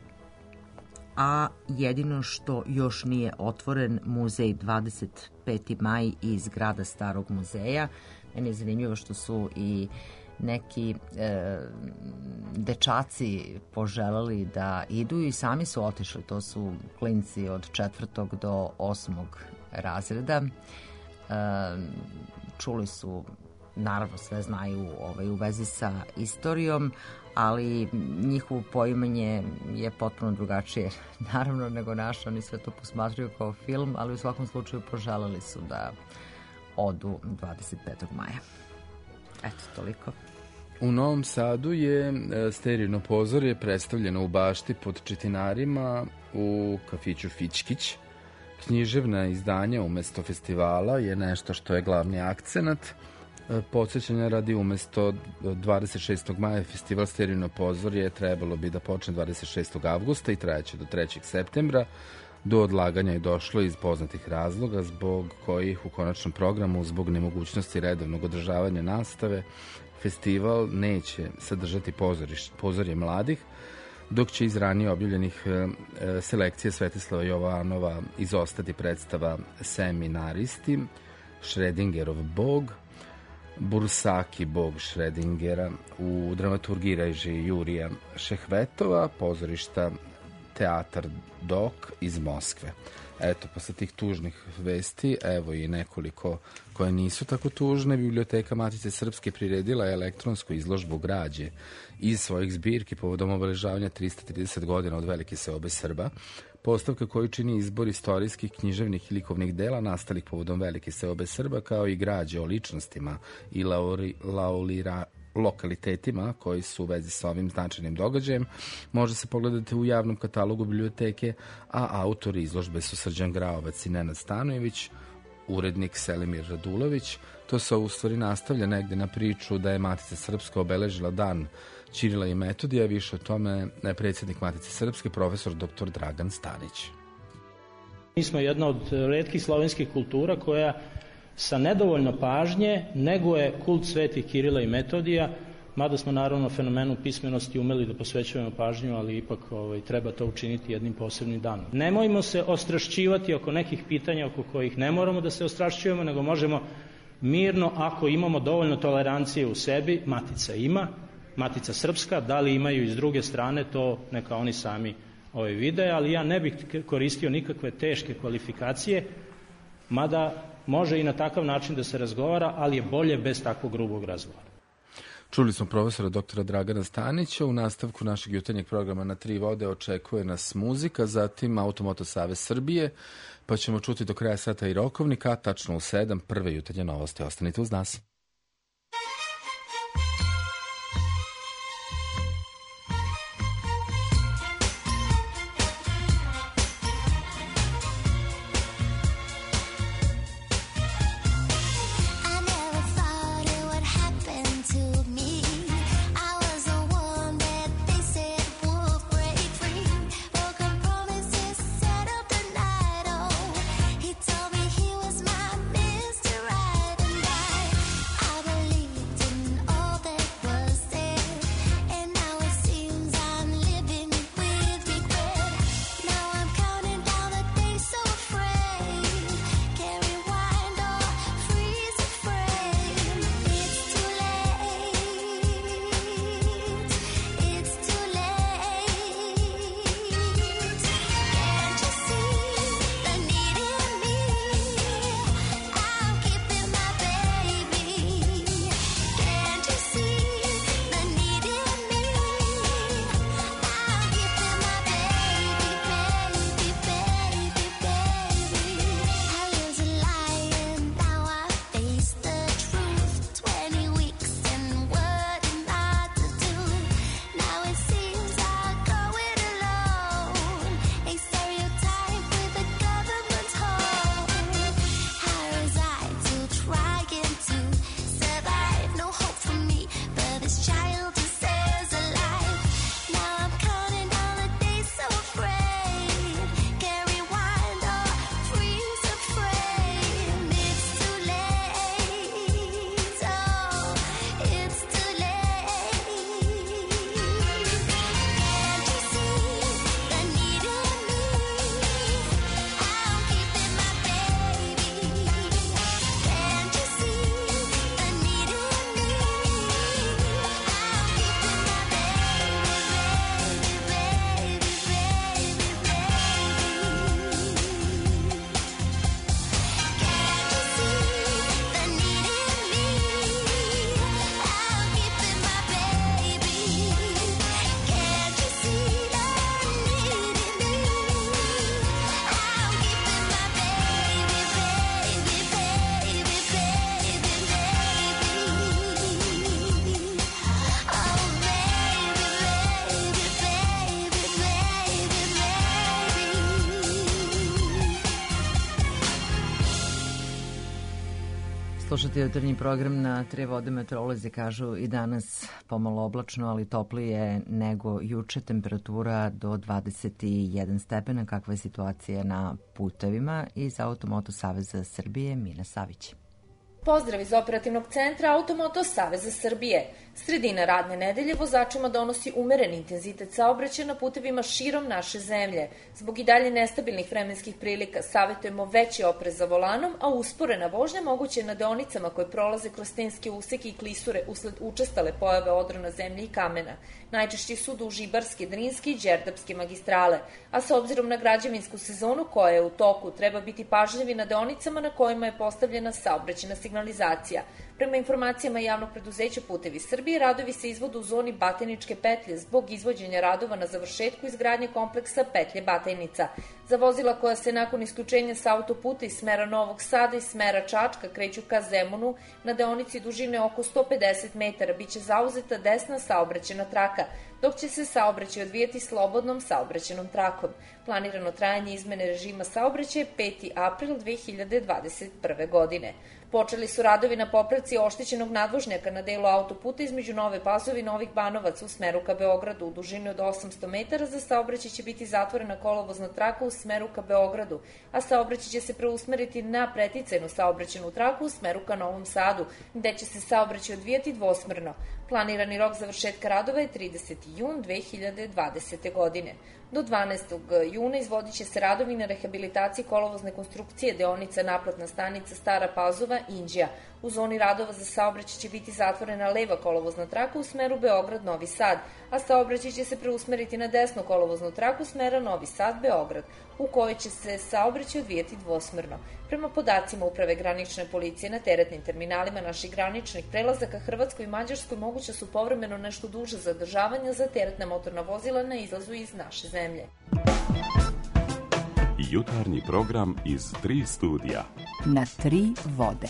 a jedino što još nije otvoren muzej dvadeset peti maj iz zgrada Starog muzeja. Meni je zanimljivo što su i neki e, dečaci poželeli da idu i sami su otišli. To su klinci od četvrtog do osmog razreda. E, čuli su, naravno sve znaju ovaj, u vezi sa istorijom, ali njihovo poimanje je potpuno drugačije, naravno, nego naše. Oni sve to posmatruju kao film, ali u svakom slučaju poželeli su da odu dvadeset petog maja. Eto, toliko.
U Novom Sadu je sterilno pozorje predstavljeno u bašti pod Četinarima u kafiću Fićkić. Književna izdanja umesto festivala je nešto što je glavni akcenat. Podsjećanja radi, umesto dvadeset šestog maja festival Sterilno pozorje trebalo bi da počne dvadeset šestog avgusta i trajaće do trećeg septembra. Do odlaganja je došlo iz poznatih razloga, zbog kojih u konačnom programu, zbog nemogućnosti redovnog održavanja nastave, festival neće sadržati pozoriš, pozorje mladih, dok će iz ranije objavljenih e, selekcije Svetislava Jovanova izostati predstava Seminaristi, Šredingerov bog, Bursaki, bog Šredingera, u dramaturgiji režiji Jurija Šehvetova, pozorišta Teatar Dok iz Moskve. Eto, posle tih tužnih vesti, evo i nekoliko koje nisu tako tužne. Biblioteka Matice Srpske priredila je elektronsku izložbu građe iz svojih zbirki povodom obeležavanja trista trideset godina od velike seobe Srba. Postavka koju čini izbor istorijskih, književnih i likovnih dela nastalih povodom velike seobe Srba, kao i građe o ličnostima i lauri, laulira, lokalitetima koji su u vezi sa ovim značajnim događajem, može se pogledati u javnom katalogu biblioteke, a autori izložbe su Srđan Graovac i Nenad Stanojević, urednik Selimir Radulović. To se u stvari nastavlja negde na priču da je Matica Srpska obeležila dan Ćirila i Metodija. Više o tome je predsjednik Matice Srpske, profesor doktor Dragan Stanić.
Mi smo jedna od retkih slovenskih kultura koja sa nedovoljno pažnje neguje kult svetih Kirila i Metodija, mada smo naravno fenomenu pismenosti umeli da posvećujemo pažnju, ali ipak ovaj, treba to učiniti jednim posebnim danom. Nemojmo se ostrašćivati oko nekih pitanja oko kojih ne moramo da se ostrašćujemo, nego možemo mirno, ako imamo dovoljno tolerancije u sebi. Matica ima, Matica Srpska, da li imaju i s druge strane, to neka oni sami ovaj, vide, ali ja ne bih koristio nikakve teške kvalifikacije, mada može i na takav način da se razgovara, ali je bolje bez takvog grubog razgovora.
Čuli smo profesora doktora Dragana Stanića. U nastavku našeg jutarnjeg programa Na tri vode očekuje nas muzika, zatim Automoto Savez Srbije, pa ćemo čuti do kraja sata i rokovnika, a tačno u sedam prve jutarnje novosti. Ostanite uz nas.
Slušate jutarnji program Na tri vode. Meteorolozi kažu i danas pomalo oblačno, ali toplije nego juče, temperatura do dvadeset jedan stepena. Kakva je situacija na putevima? Iz Automoto Saveza Srbije, Mina Savić.
Pozdrav iz operativnog centra Automoto Saveza Srbije. Sredina radne nedelje vozačima donosi umeren intenzitet saobraćaja na putevima širom naše zemlje. Zbog i dalje nestabilnih vremenskih prilika savjetujemo veći oprez za volanom, a usporena vožnja moguće na deonicama koje prolaze kroz stenske useke i klisure usled učestale pojave odrona zemlje i kamena. Najčešći su duž Ibarske, Drinske i Đerdapske magistrale, a s obzirom na građevinsku sezonu koja je u toku, treba biti pažljivi na deonicama na kojima je postavljena saobraćajna signalizacija. Prema informacijama javnog preduzeća Putevi Srbije, radovi se izvode u zoni Batajničke petlje zbog izvođenja radova na završetku izgradnje kompleksa petlje Batajnica. Za vozila koja se nakon isključenja sa autoputa iz smera Novog Sada i smera Čačka kreću ka Zemunu, na deonici dužine oko sto pedeset metara biće zauzeta desna saobraćajna traka, dok će se saobraćaj odvijati slobodnom saobraćajnom trakom. Planirano trajanje izmene režima saobraćaja je peti april dve hiljade dvadeset prve. godine. Počeli su radovi na popravci oštećenog nadvožnjaka na delu autoputa između Nove Pazove i Novih Banovaca u smeru ka Beogradu. U dužini od osamsto metara za saobraćaj će biti zatvorena kolovozna traka u smeru ka Beogradu, a saobraćaj će se preusmeriti na preticajnu saobraćajnu traku u smeru ka Novom Sadu, gde će se saobraćaj odvijati dvosmerno. Planirani rok završetka radova je trideseti jun dve hiljade dvadesete. godine. Do dvanaestog juna izvodit će se radovi na rehabilitaciji kolovozne konstrukcije deonica naplatna stanica Stara Pazova Inđija. U zoni radova za saobraćaj će biti zatvorena leva kolovozna traka u smeru Beograd-Novi Sad, a saobraćaj će se preusmeriti na desnu kolovoznu traku smera Novi Sad-Beograd, u kojoj će se saobraćaj odvijati dvosmerno. Prema podacima Uprave granične policije na teretnim terminalima naših graničnih prelazaka Hrvatskoj i Mađarskoj moguće su povremeno nešto duže zadržavanja za teretna motorna vozila na izlazu iz naše zemlje.
Jutarnji program iz tri studija.
Na tri vode.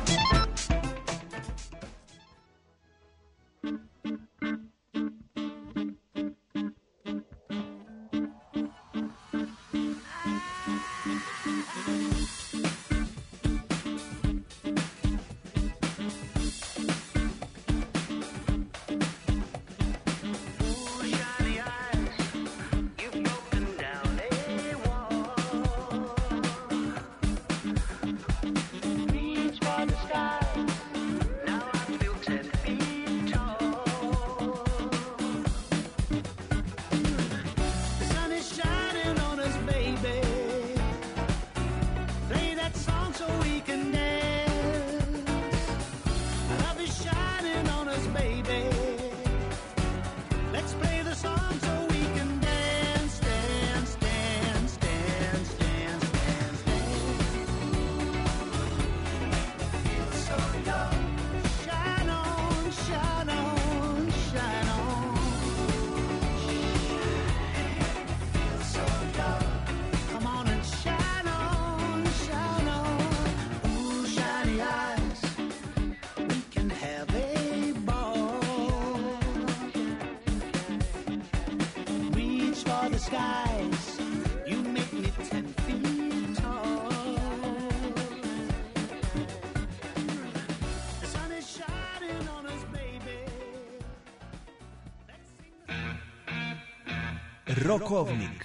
Rokovnik.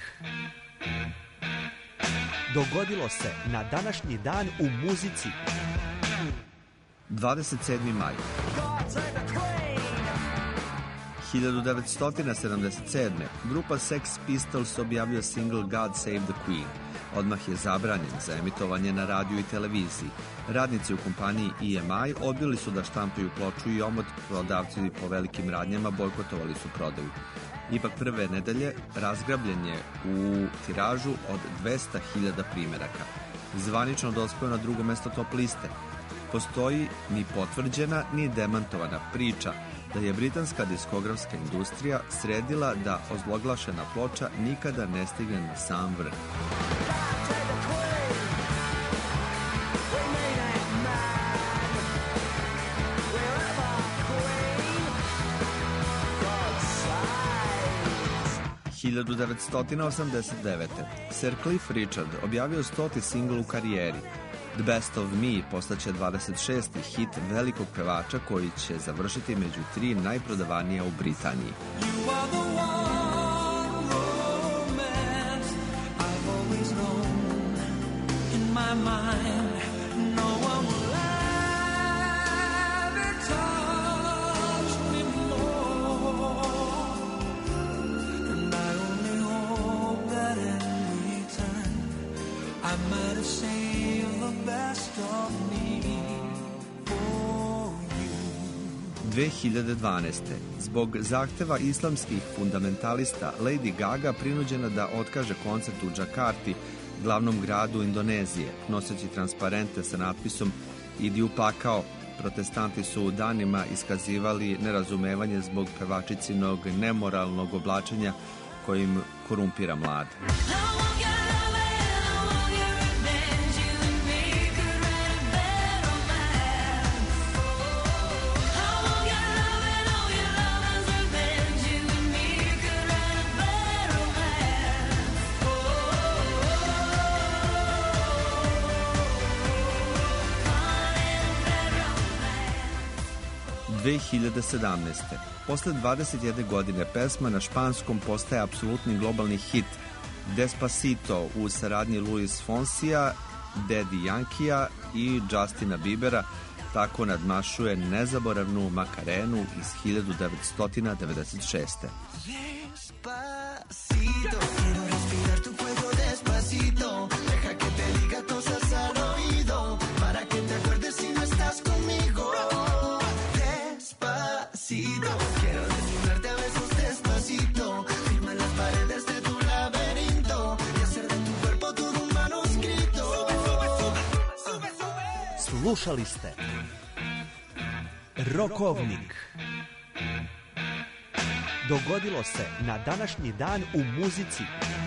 Dogodilo se na današnji dan u muzici.
dvadeset sedmi maj. hiljadu devetsto sedamdeset sedme. grupa Sex Pistols objavio single God Save the Queen. Odmah je zabranjen za emitovanje na radiju i televiziji. Radnici u kompaniji E M I odbili su da štampaju ploču i omot, prodavci po velikim radnjama bojkotovali su prodaju. Ipak prve nedelje razgrabljen je u tiražu od dvesta hiljada primeraka. Zvanično dospeo na drugo mesto top liste. Postoji ni potvrđena ni demantovana priča da je britanska diskografska industrija sredila da ozloglašena ploča nikada ne stigne na sam vrh. hiljadu devetsto osamdeset devete. Sir Cliff Richard objavio stoti singl u karijeri. The Best of Me postaće dvadeset šesti hit velikog pevača koji će završiti među tri najprodavanija u Britaniji. dve hiljade dvanaeste. Zbog zahteva islamskih fundamentalista, Lady Gaga prinuđena da otkaže koncert u Džakarti, glavnom gradu Indonezije, noseći transparente sa natpisom "Idi u pakao". Protestanti su u danima iskazivali nerazumevanje zbog pevačicinog nemoralnog oblačenja kojim korumpira mlade. dve hiljade sedamnaeste. Posle dvadeset jedne godine pesma na španskom postaje apsolutni globalni hit. Despacito u saradnji Luis Fonsija, Daddy Yankee-a i Justina Biebera tako nadmašuje nezaboravnu Macarenu iz hiljadu devetsto devedeset šeste. Despacito, quiero respirar tu fuego despacito, deja que te diga cosas al oído, para que te acuerdes si no es
Slušali ste Rokovnik. Dogodilo se na današnji dan u muzici.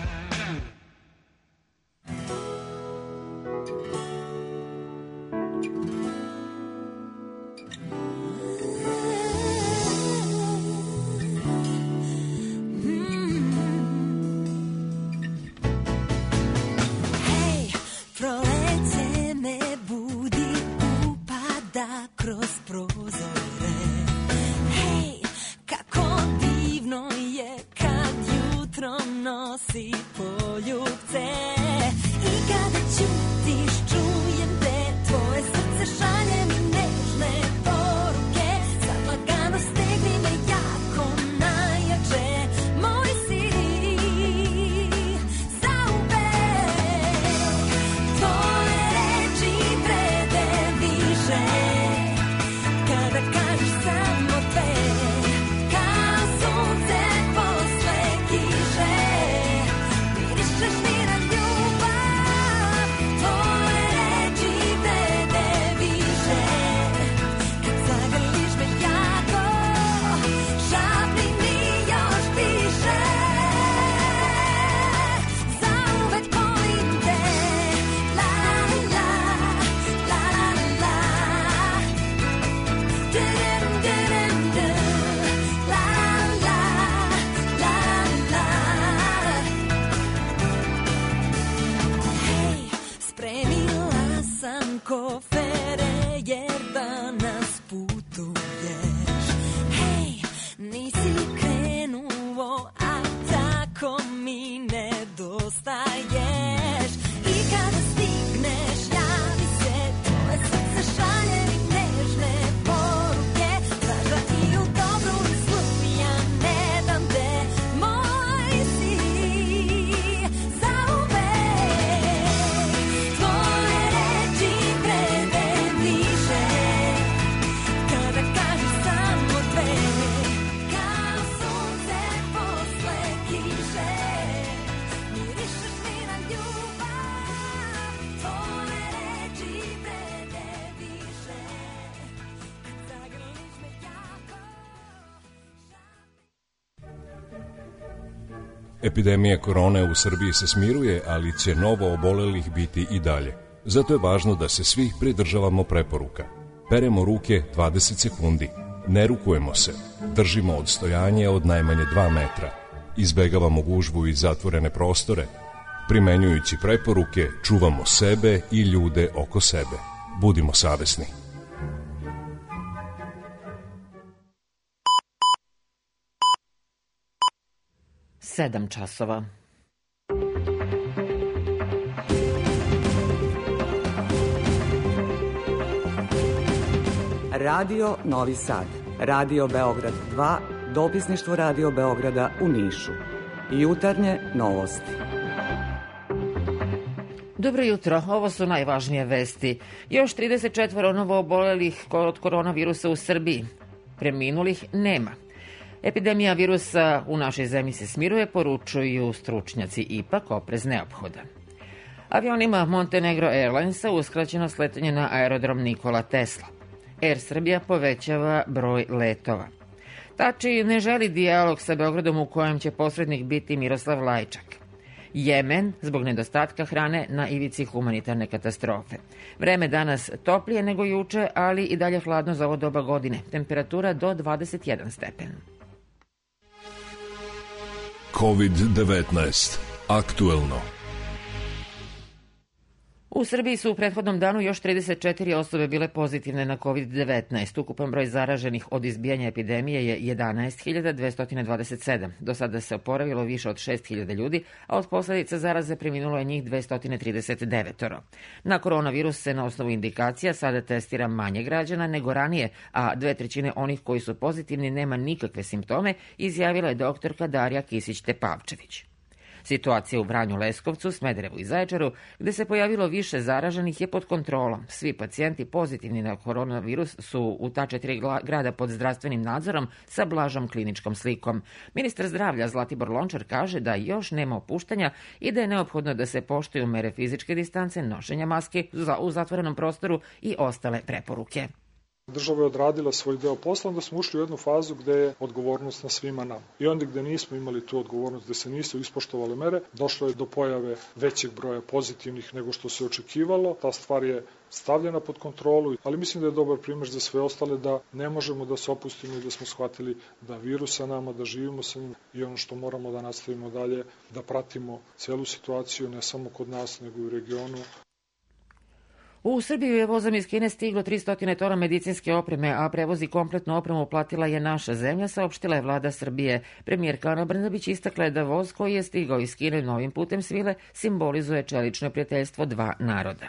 Epidemija korone u Srbiji se smiruje, ali će novo obolelih biti i dalje. Zato je važno da se svi pridržavamo preporuka. Peremo ruke dvadeset sekundi. Ne rukujemo se. Držimo odstojanje od najmanje dva metra. Izbegavamo gužvu i zatvorene prostore. Primenjujući preporuke, čuvamo sebe i ljude oko sebe. Budimo savesni.
Sedam časova.
Radio Novi Sad, Radio Beograd dva, dopisništvo Radio Beograda u Nišu. Jutarnje novosti.
Dobro jutro, ovo su najvažnije vesti. Još trideset četiri novo obolelih od koronavirusa u Srbiji. Preminulih nema. Epidemija virusa u našoj zemlji se smiruje, poručuju stručnjaci, ipak oprez neophodan. Avionima Montenegro Airlinesa uskraćeno sletanje na aerodrom Nikola Tesla. Air Srbija povećava broj letova. Tači ne želi dijalog sa Beogradom u kojem će posrednik biti Miroslav Lajčak. Jemen zbog nedostatka hrane na ivici humanitarne katastrofe. Vreme danas toplije nego juče, ali i dalje hladno za ovo doba godine. Temperatura do dvadeset jedan stepen.
kovid devetnaest. Aktuelno.
U Srbiji su u prethodnom danu još trideset četiri osobe bile pozitivne na kovid devetnaest. Ukupan broj zaraženih od izbijanja epidemije je jedanaest hiljada dvesta dvadeset sedam. Do sada se oporavilo više od šest hiljada ljudi, a od posledica zaraze preminulo je njih dvesta trideset devet. Na koronavirus se na osnovu indikacija sada testira manje građana nego ranije, a dve trećine onih koji su pozitivni nema nikakve simptome, izjavila je doktorka Darija Kisić-Tepavčević. Situacija u Vranju, Leskovcu, Smederevu i Zaječaru, gde se pojavilo više zaraženih, je pod kontrolom. Svi pacijenti pozitivni na koronavirus su u ta četiri grada pod zdravstvenim nadzorom sa blažom kliničkom slikom. Ministar zdravlja Zlatibor Lončar kaže da još nema opuštanja i da je neophodno da se poštuju mere fizičke distance, nošenja maske u zatvorenom prostoru i ostale preporuke.
Država je odradila svoj deo posla, onda smo ušli u jednu fazu gde je odgovornost na svima nama. I onda gde nismo imali tu odgovornost, gde se nisu ispoštovale mere, došlo je do pojave većeg broja pozitivnih nego što se očekivalo. Ta stvar je stavljena pod kontrolu, ali mislim da je dobar primjer za sve ostale da ne možemo da se opustimo i da smo shvatili da virus sa nama, da živimo sa njim i ono što moramo da nastavimo dalje, da pratimo celu situaciju, ne samo kod nas, nego i u regionu.
U Srbiju je vozom iz Kine stiglo tristo tona medicinske opreme, a prevozi kompletnu opremu platila je naša zemlja, saopštila je vlada Srbije. Premijerka Ana Brnabić istakla je da voz koji je stigao iz Kine novim putem svile simbolizuje čelično prijateljstvo dva naroda.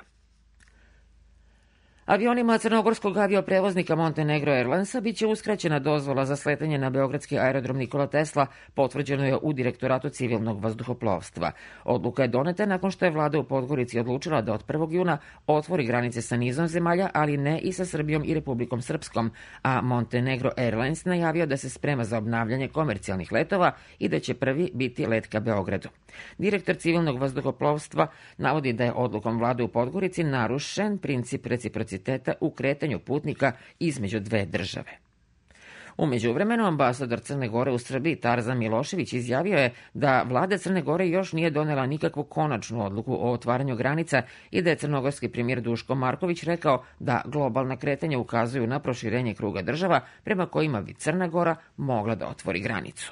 Avionima crnogorskog avioprevoznika Montenegro Airlinesa biće uskraćena dozvola za sletanje na beogradski aerodrom Nikola Tesla, potvrđeno je u Direktoratu civilnog vazduhoplovstva. Odluka je doneta nakon što je vlada u Podgorici odlučila da od prvog juna otvori granice sa nizom zemalja, ali ne i sa Srbijom i Republikom Srpskom, a Montenegro Airlines najavio da se sprema za obnavljanje komercijalnih letova i da će prvi biti let ka Beogradu. Direktor civilnog vazduhoplovstva navodi da je odlukom vlade u Podgorici narušen princip reciprociteta u kretanju putnika između dve države. U međuvremenu, ambasador Crne Gore u Srbiji Tarzan Milošević izjavio je da vlada Crne Gore još nije donela nikakvu konačnu odluku o otvaranju granica i da je crnogorski premijer Duško Marković rekao da globalna kretanja ukazuju na proširenje kruga država prema kojima bi Crna Gora mogla da otvori granicu.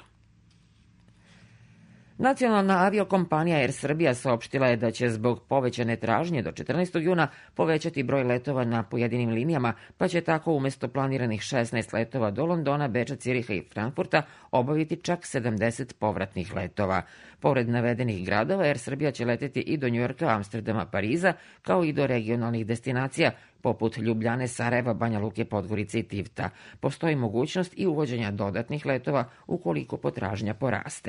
Nacionalna aviokompanija Air Srbija saopštila je da će zbog povećane tražnje do četrnaestog juna povećati broj letova na pojedinim linijama, pa će tako umesto planiranih šesnaest letova do Londona, Beča, Ciriha i Frankfurta obaviti čak sedamdeset povratnih letova. Pored navedenih gradova, Air Srbija će leteti i do Njujorka, Amsterdama, Pariza, kao i do regionalnih destinacija, poput Ljubljane, Sarajeva, Banja Luke, Podgorice i Tivta. Postoji mogućnost i uvođenja dodatnih letova ukoliko potražnja poraste.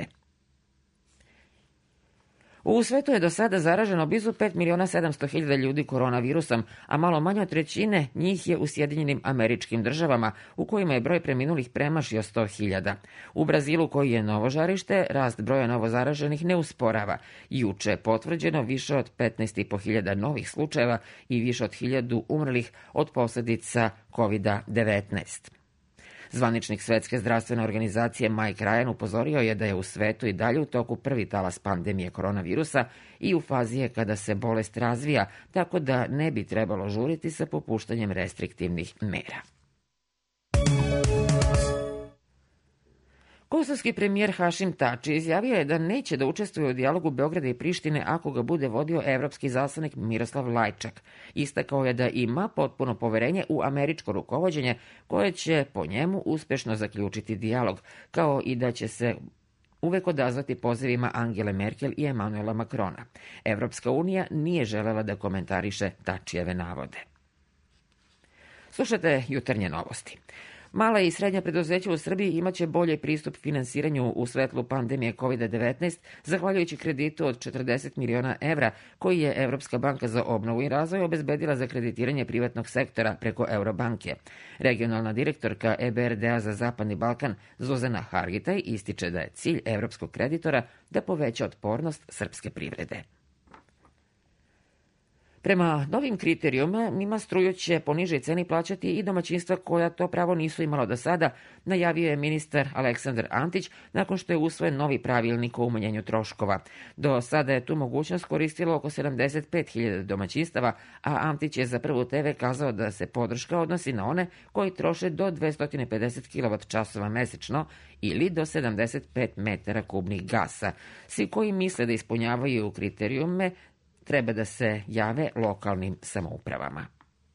U svetu je do sada zaraženo blizu pet miliona sedamsto hiljada ljudi koronavirusom, a malo manje od trećine njih je u Sjedinjenim Američkim Državama, u kojima je broj preminulih premašio sto hiljada. U Brazilu, koji je novo žarište, rast broja novozaraženih ne usporava. Juče je potvrđeno više od petnaest i po hiljada novih slučajeva i više od hiljadu umrlih od posljedica kovid devetnaest. Zvaničnik Svetske zdravstvene organizacije Mike Ryan upozorio je da je u svetu i dalje u toku prvi talas pandemije koronavirusa i u fazi je kada se bolest razvija, tako da ne bi trebalo žuriti sa popuštanjem restriktivnih mera. Kosovski premijer Hašim Tači izjavio je da neće da učestvuje u dijalogu Beograda i Prištine ako ga bude vodio evropski zaslanik Miroslav Lajčak. Istakao je da ima potpuno poverenje u američko rukovođenje koje će po njemu uspešno zaključiti dijalog, kao i da će se uvek odazvati pozivima Angele Merkel i Emanuela Makrona. Evropska unija nije želela da komentariše Tačijeve navode. Slušate jutarnje novosti. Mala i srednja preduzeća u Srbiji imaće bolji pristup finansiranju u svetlu pandemije kovid devetnaest, zahvaljujući kreditu od četrdeset miliona evra koji je Evropska banka za obnovu i razvoj obezbedila za kreditiranje privatnog sektora preko Eurobanke. Regionalna direktorka E B R D-a za Zapadni Balkan Zuzana Hargitaj ističe da je cilj evropskog kreditora da poveća otpornost srpske privrede. Prema novim kriterijumima struju će po nižoj ceni plaćati i domaćinstva koja to pravo nisu imalo do sada, najavio je ministar Aleksandar Antić nakon što je usvojen novi pravilnik o umanjenju troškova. Do sada je tu mogućnost koristilo oko sedamdeset pet hiljada domaćinstava, a Antić je za Prvu te ve kazao da se podrška odnosi na one koji troše do dvesta pedeset kilovat časova mesečno ili do sedamdeset pet metara kubnih gasa. Svi koji misle da ispunjavaju kriterijume treba da se jave lokalnim samoupravama.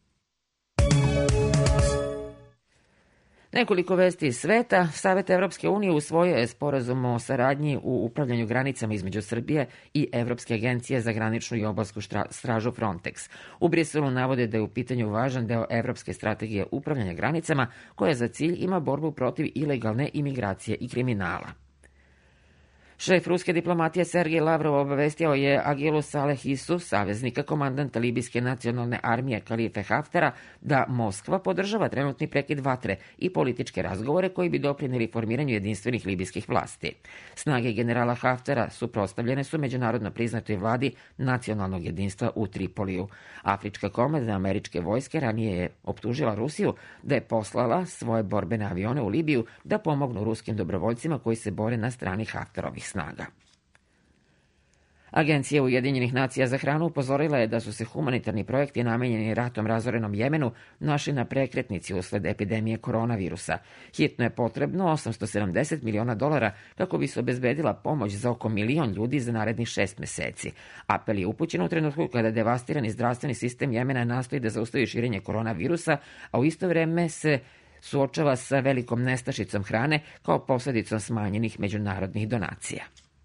Nekoliko vesti iz sveta. Savet Evropske unije usvojio je sporazum o saradnji u upravljanju granicama između Srbije i Evropske agencije za graničnu i obalsku stražu Frontex. U Briselu navode da je u pitanju važan deo Evropske strategije upravljanja granicama koja za cilj ima borbu protiv ilegalne imigracije i kriminala. Šef ruske diplomatije Sergej Lavrov obavestio je Agilu Salehisu, saveznika komandanta Libijske nacionalne armije Kalife Haftara, da Moskva podržava trenutni prekid vatre i političke razgovore koji bi doprineli formiranju jedinstvenih libijskih vlasti. Snage generala Haftara suprotstavljene su međunarodno priznatoj vladi nacionalnog jedinstva u Tripoliju. Afrička komanda američke vojske ranije je optužila Rusiju da je poslala svoje borbene avione u Libiju da pomognu ruskim dobrovoljcima koji se bore na strani Haftarovih snaga. Agencija Ujedinjenih nacija za hranu upozorila je da su se humanitarni projekti namenjeni ratom razorenom Jemenu našli na prekretnici usled epidemije koronavirusa. Hitno je potrebno osamsto sedamdeset miliona dolara kako bi se obezbedila pomoć za oko milion ljudi za narednih šest meseci. Apel je upućen u trenutku kada devastirani zdravstveni sistem Jemena nastoji da zaustavi širenje koronavirusa, a u isto vreme se suočava sa velikom nestašicom hrane kao posledicom smanjenih međunarodnih donacija.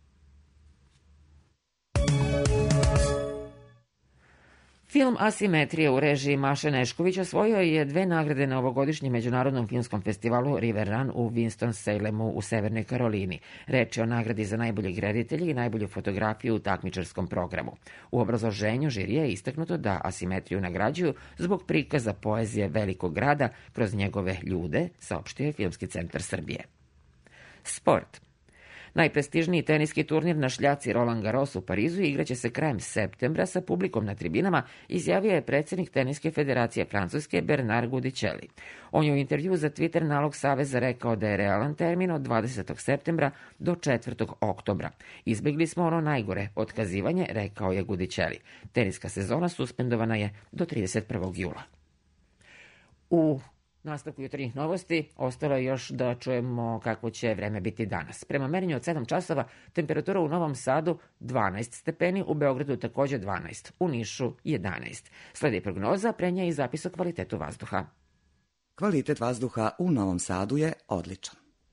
Film Asimetrija u režiji Maše Nešković osvojio je dve nagrade na ovogodišnjem međunarodnom filmskom festivalu River Run u Winston-Salemu u Severnoj Karolini. Reč je o nagradi za najboljeg reditelja i najbolju fotografiju u takmičarskom programu. U obrazloženju žirije je istaknuto da Asimetriju nagrađuju zbog prikaza poezije velikog grada kroz njegove ljude, saopštio je Filmski centar Srbije. Sport. Najprestižniji teniski turnir na šljaci Roland Garros u Parizu igraće se krajem septembra sa publikom na tribinama, izjavio je predsjednik Teniske federacije Francuske Bernard Gudicelli. On je u intervju za Twitter nalog Saveza rekao da je realan termin od dvadesetog septembra do četvrtog oktobra. Izbjegli smo ono najgore, otkazivanje, rekao je Gudicelli. Teniska sezona suspendovana je do trideset prvog jula. U nastavku jutarnjih novosti ostalo je još da čujemo kako će vreme biti danas. Prema merenju od sedam časova temperatura u Novom Sadu dvanaest stepeni, u Beogradu također dvanaest, u Nišu jedanaest. Sledi prognoza, prenja i zapis o kvalitetu vazduha.
Kvalitet vazduha u Novom Sadu je odličan.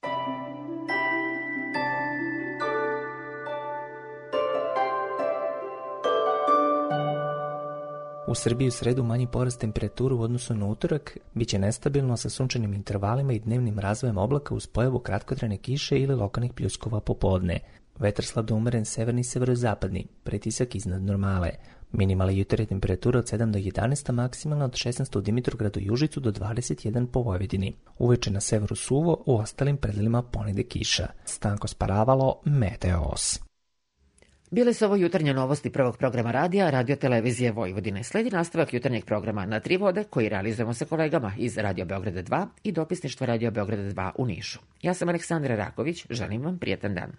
U Srbiji u sredu manji porast temperaturu u odnosu na utorak biće nestabilno sa sunčanim intervalima i dnevnim razvojem oblaka uz pojavu kratkotrajne kiše ili lokalnih pljuskova popodne. Vetar slabo umeren severni i severozapadni, pritisak iznad normale. Minimalna jutarnja temperatura od sedam do jedanaest, a maksimalna od šesnaest u Dimitrovgradu i Užicu do dvadeset jedan po Vojvodini. Uveče na severu suvo, u ostalim predelima ponede kiša. Stanko sparavalo, Meteos.
Bile su ovo jutarnje novosti prvog programa radija Radio Televizije Vojvodine. Sledi nastavak jutarnjeg programa Na tri vode koji realizujemo sa kolegama iz Radio Beograda dva i dopisništva Radio Beograda dva u Nišu. Ja sam Aleksandra Raković, želim vam prijetan dan.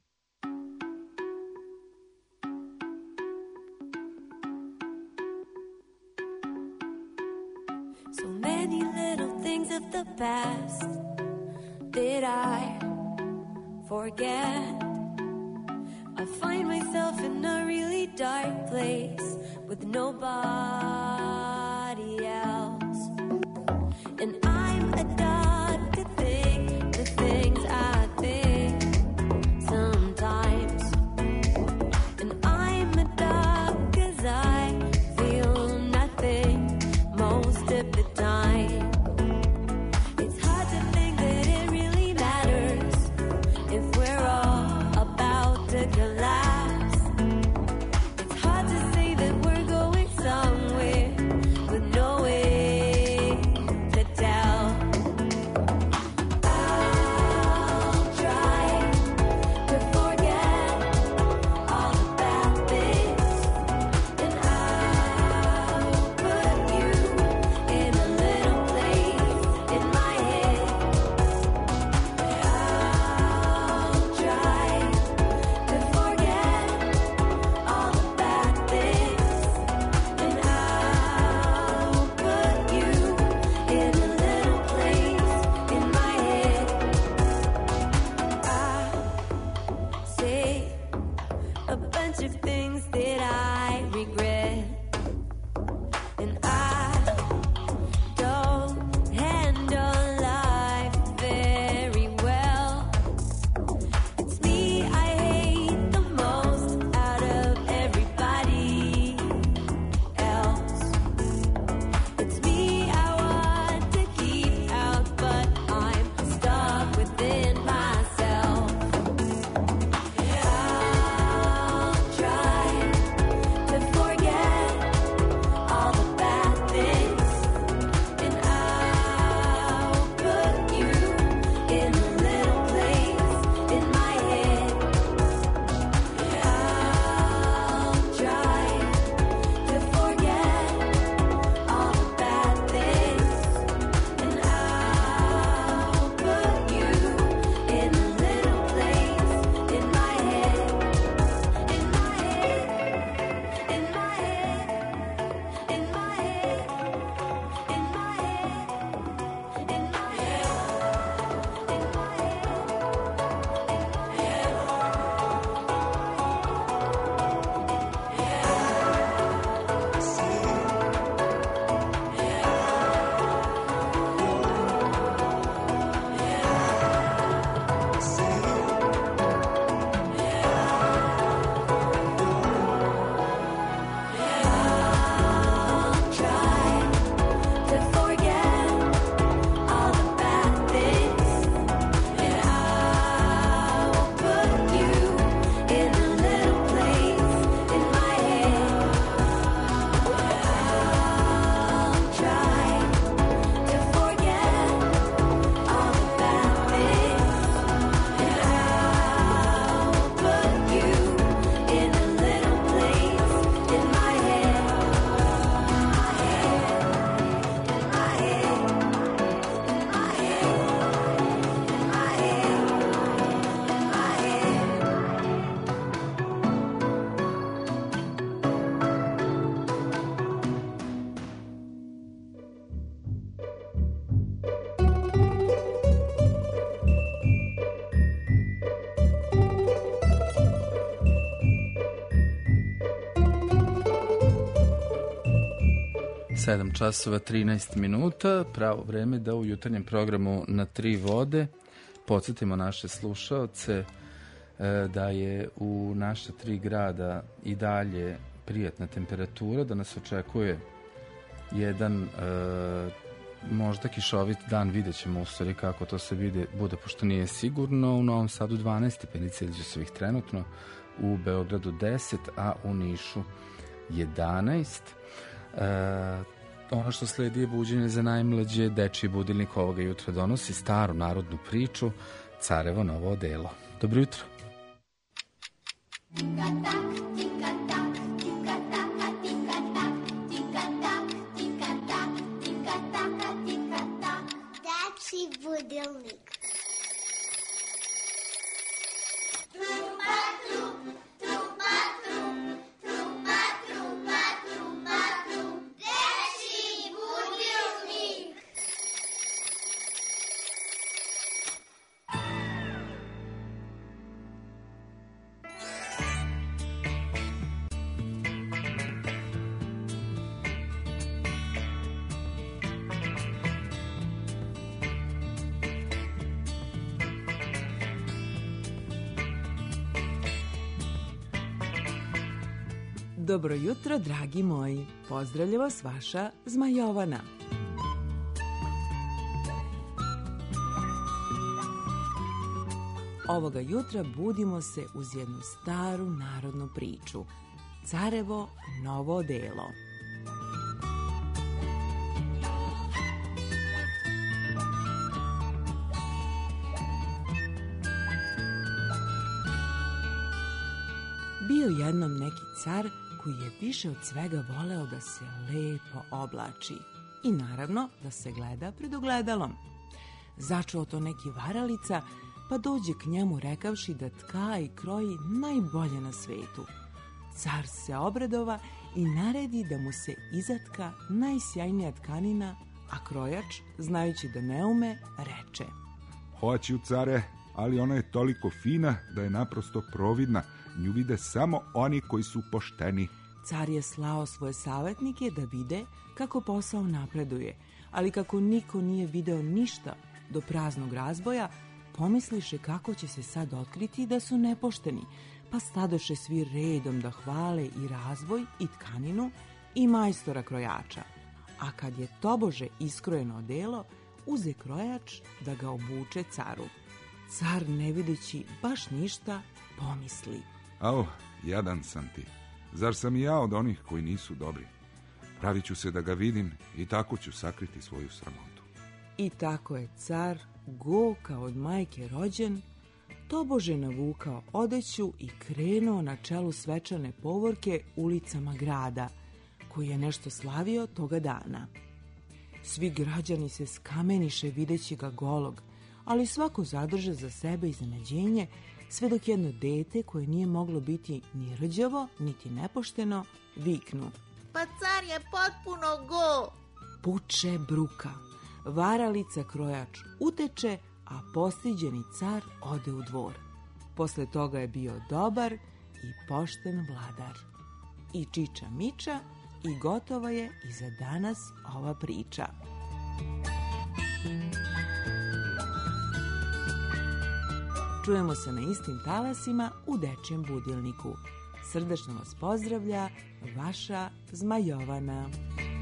So many little things of the past that I forget. I find myself in a really dark place with nobody else. And I'm a dog to think the things I think sometimes. And I'm a dog 'cause I feel nothing most of the time. It's hard to think that it really matters if we're all about to collapse. It's hard to say that we're going somewhere
sedam časova trinaest minuta, pravo vreme da u jutarnjem programu Na tri vode podsjetimo naše slušaoce da je u naša tri grada i dalje prijatna temperatura, da nas očekuje jedan e, možda kišovit dan, vidjet ćemo u stvari kako to se vide, bude, pošto nije sigurno. U Novom Sadu dvanaest stepeni Celzijusovih trenutno, u Beogradu deset, a u Nišu jedanaest. E, ono što sledi je buđenje za najmlađe. Dečiji budilnik ovoga jutra donosi staru narodnu priču Carevo novo odelo. Dobro jutro.
Dečiji budilnik.
Dobro jutro, dragi moji. Pozdravlja vas vaša Zmajovana. Ovoga jutra budimo se uz jednu staru narodnu priču. Carevo novo odelo. Bio jednom neki car koji je više od svega voleo da se lepo oblači i naravno da se gleda pred ogledalom. Začuo to neki varalica, pa dođe k njemu rekavši da tka i kroji najbolje na svetu. Car se obradova i naredi da mu se izatka najsjajnija tkanina, a krojač, znajući da ne ume, reče:
Hoću, care, ali ona je toliko fina da je naprosto providna. Nju vide samo oni koji su pošteni.
Car je slao svoje savjetnike da vide kako posao napreduje, ali kako niko nije video ništa do praznog razboja, pomisliše kako će se sad otkriti da su nepošteni, pa stadoše svi redom da hvale i razboj i tkaninu i majstora krojača. A kad je tobože iskrojeno odelo, uze krojač da ga obuče caru. Car, ne videći baš ništa, pomisli:
Ao, jadan sam ti. Zar sam i ja od onih koji nisu dobri? Pravit ću se da ga vidim i tako ću sakriti svoju sramotu.
I tako je car, go kao od majke rođen, tobože navukao odeću i krenuo na čelu svečane povorke ulicama grada, koji je nešto slavio toga dana. Svi građani se skameniše videći ga golog, ali svako zadrže za sebe iznenađenje, sve dok jedno dete, koje nije moglo biti ni rđavo, niti nepošteno, viknu:
Pa car je potpuno go!
Puče bruka. Varalica krojač uteče, a postiđeni car ode u dvor. Posle toga je bio dobar i pošten vladar. I čiča miča, i gotova je i za danas ova priča. Čujemo se na istim talasima u Dečijem budilniku. Srdačno vas pozdravlja vaša Zmajovana.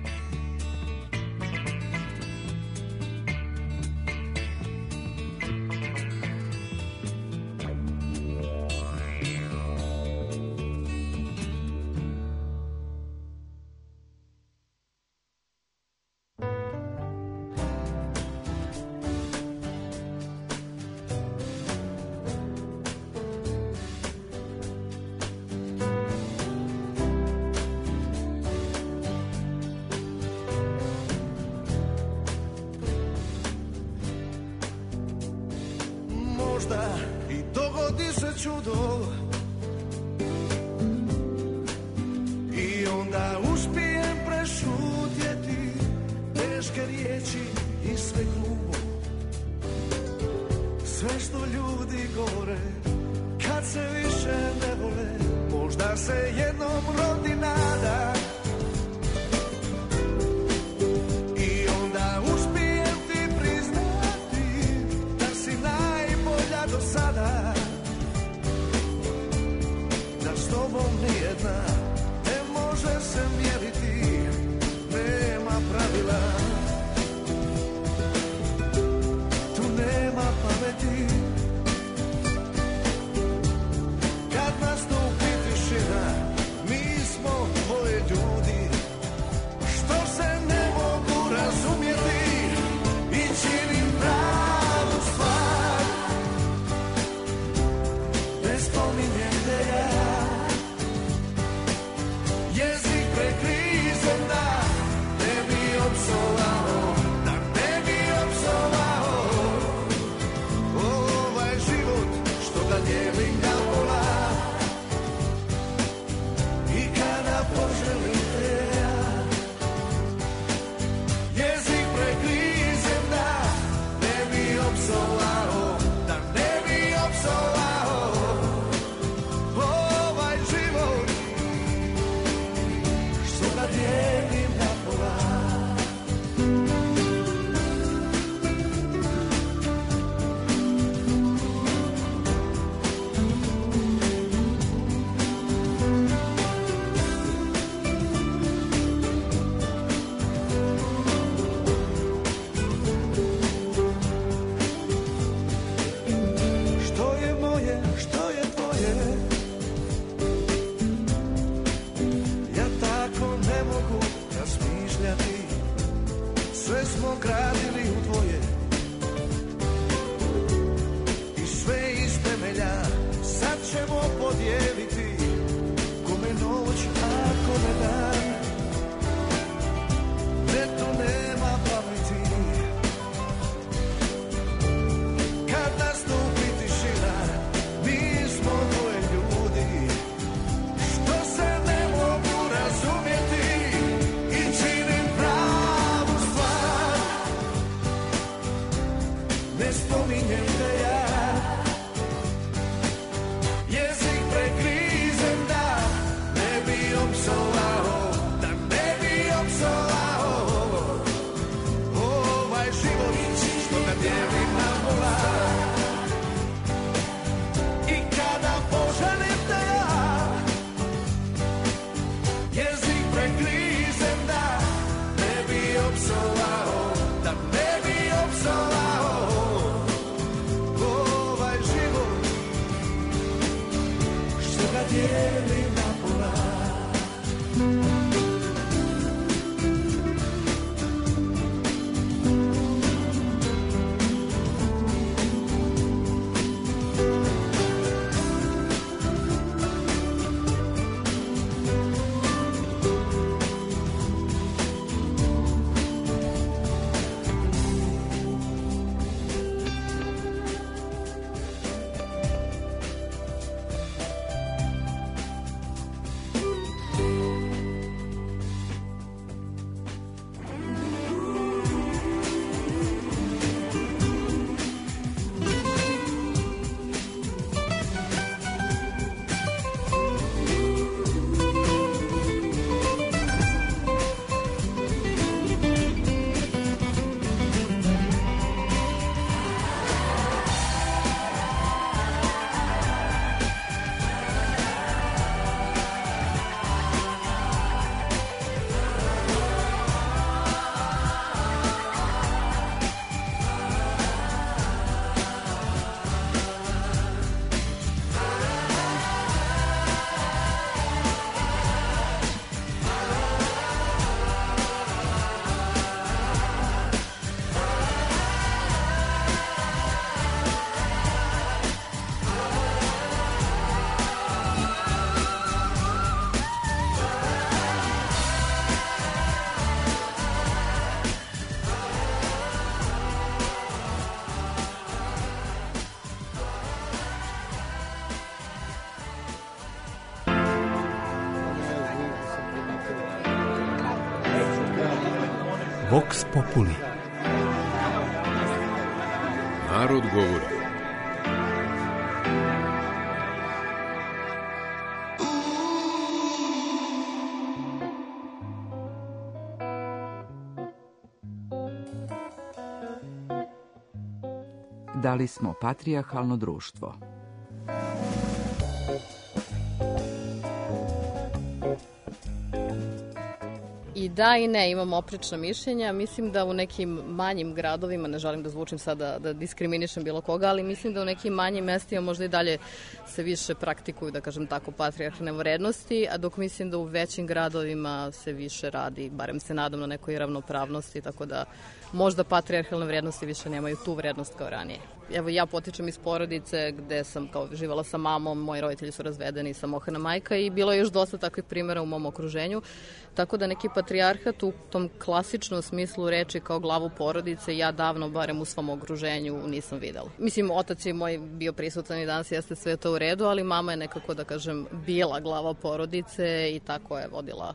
I dogodi se čudo i onda uspijem prešutjeti teške riječi i sve grubo, sve što ljudi govore kad se više ne vole. Možda se jednom rodi nada ga dijelim na pola.
Vox Populi. Narod govori.
Da li smo patrijarhalno društvo?
I da i ne, imam oprečna mišljenja. Mislim da u nekim manjim gradovima, ne želim da zvučim sada da diskriminišem bilo koga, ali mislim da u nekim manjim mestima možda i dalje se više praktikuju, da kažem tako, patrijarhalne vrednosti, a dok mislim da u većim gradovima se više radi, barem se nadam, na nekoj ravnopravnosti, tako da možda patrijarhalne vrednosti više nemaju tu vrednost kao ranije. Evo, ja potičem iz porodice gde sam kao živala sa mamom, moji roditelji su razvedeni, samohrana majka i bilo je još dosta takvih primjera u mom okruženju, tako da neki patrijarhat u tom klasičnom smislu reči kao glavu porodice ja davno, barem u svom okruženju, nisam videla. Mislim, otac je moj bio prisutan i danas jeste sve to u redu, ali mama je nekako, da kažem, bila glava porodice i tako je vodila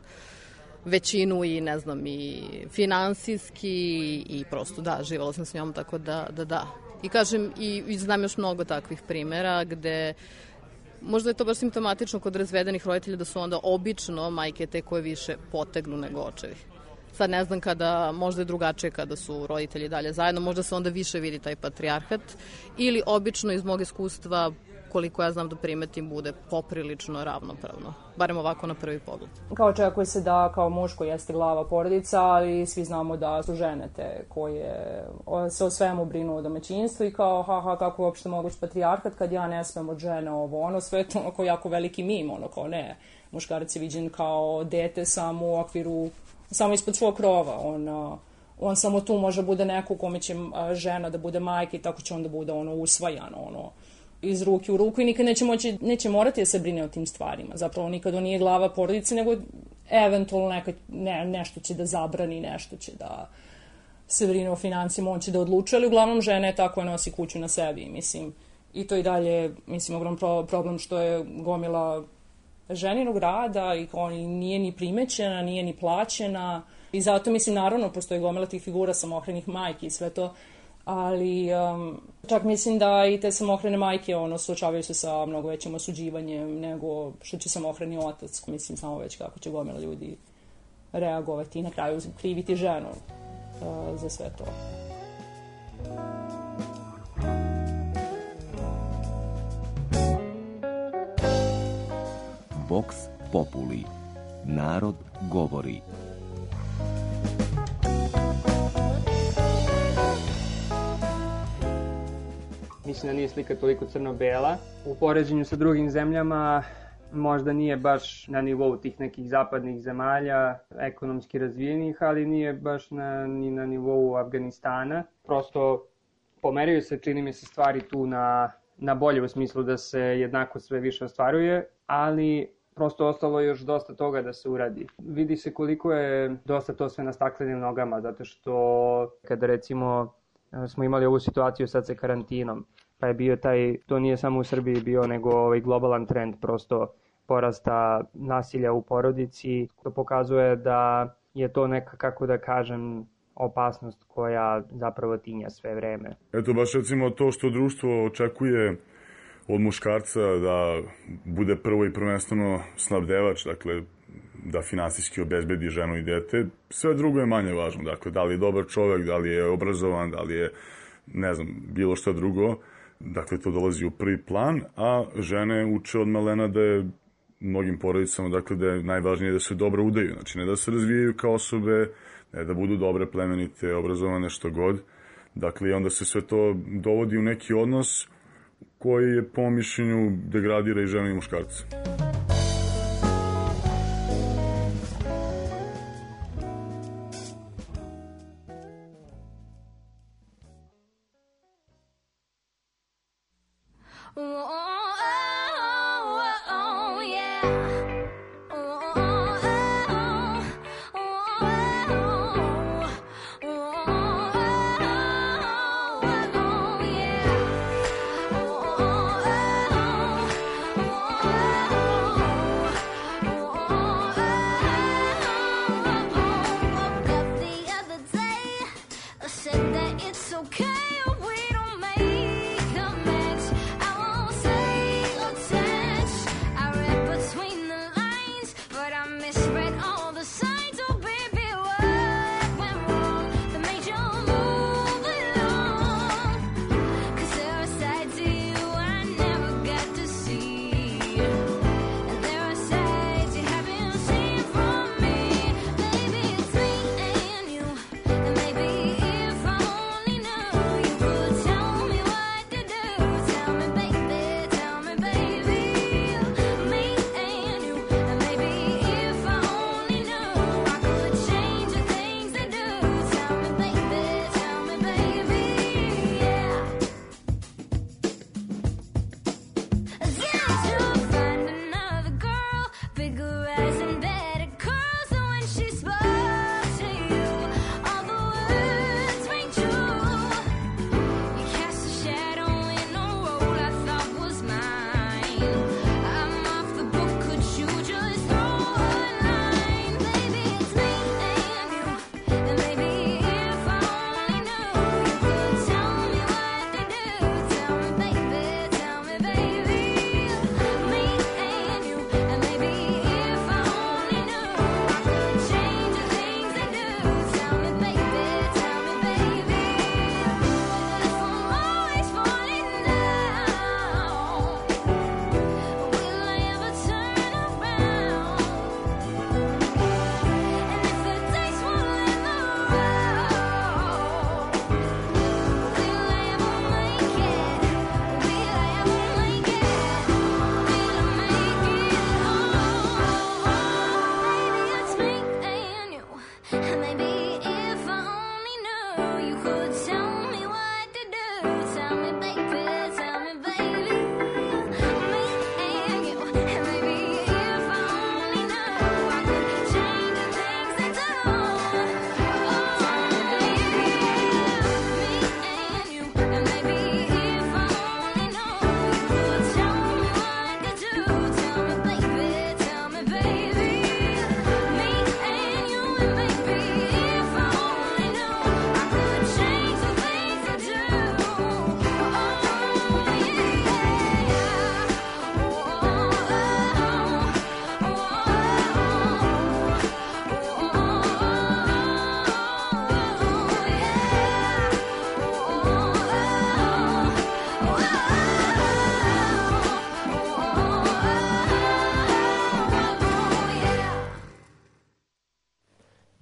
većinu i ne znam i finansijski i prosto da, živala sam s njom, tako da da, da. I kažem, i, i znam još mnogo takvih primjera gde možda je to baš simptomatično kod razvedenih roditelja da su onda obično majke te koje više potegnu nego očevi. Sad ne znam kada, možda je drugačije kada su roditelji dalje zajedno, možda se onda više vidi taj patrijarhat ili obično iz mog iskustva koliko ja znam da primetim, bude poprilično ravnopravno. Barem ovako na prvi pogled.
Kao očekuje se da kao muško jeste glava porodica, ali svi znamo da su žene te koje se o svemu brinu o domaćinstvu i kao haha kako uopšte moguć patrijarhat kad ja ne smem od žene ovo ono, sve je to onako jako veliki mim, ono kao ne, muškarac je viđen kao dete samo u okviru, samo ispod svog krova, on, on samo tu može bude neko kome će žena da bude majka i tako će on da bude ono usvajano, ono iz ruke u ruku i nikad neće, moći, neće morati da se brine o tim stvarima. Zapravo nikad on nije glava porodice, nego eventualno neka, ne, nešto će da zabrani, nešto će da se brine o financijama, on će da odlučuje, ali uglavnom žena je tako, nosi kuću na sebi, mislim. I to i dalje, mislim, ogrom problem što je gomila ženinog rada i on nije ni primećena, nije ni plaćena i zato, mislim, naravno, postoji gomila tih figura samohranih majki i sve to, ali um, čak mislim da i te samohrane majke ono, suočavaju se sa mnogo većim osuđivanjem nego što će samohrani otac, mislim samo već kako će gomila ljudi reagovati i na kraju kriviti ženu uh, za sve to.
Vox Populi. Narod govori.
Mislim da nije slika toliko crno-bela. U poređenju sa drugim zemljama
možda nije baš na nivou tih nekih zapadnih zemalja, ekonomski razvijenih, ali nije baš na, ni na nivou Afganistana. Prosto pomeraju se, čini mi se, stvari tu na, na bolje u smislu da se jednako sve više ostvaruje, ali prosto ostalo je još dosta toga da se uradi. Vidi se koliko je dosta to sve na staklenim nogama, zato što kada recimo smo imali ovu situaciju sad sa karantinom, pa je bio taj, to nije samo u Srbiji bio, nego ovaj globalan trend prosto porasta nasilja u porodici. To pokazuje da je to neka, kako da kažem, opasnost koja zapravo tinja sve vreme.
Eto, baš recimo to što društvo očekuje od muškarca da bude prvo i prvenstveno snabdevač, dakle da finansijski obezbedi ženu i dete, sve drugo je manje važno. Dakle, da li je dobar čovek, da li je obrazovan, da li je, ne znam, bilo šta drugo. Dakle, to dolazi u prvi plan, a žene uče od malena da je mnogim porodicama, dakle, da je najvažnije da se dobro udaju. Znači, ne da se razvijaju kao osobe, ne da budu dobre, plemenite, obrazovane, što god. Dakle, i onda se sve to dovodi u neki odnos koji je po mišljenju degradira i žene i muškarce.
Between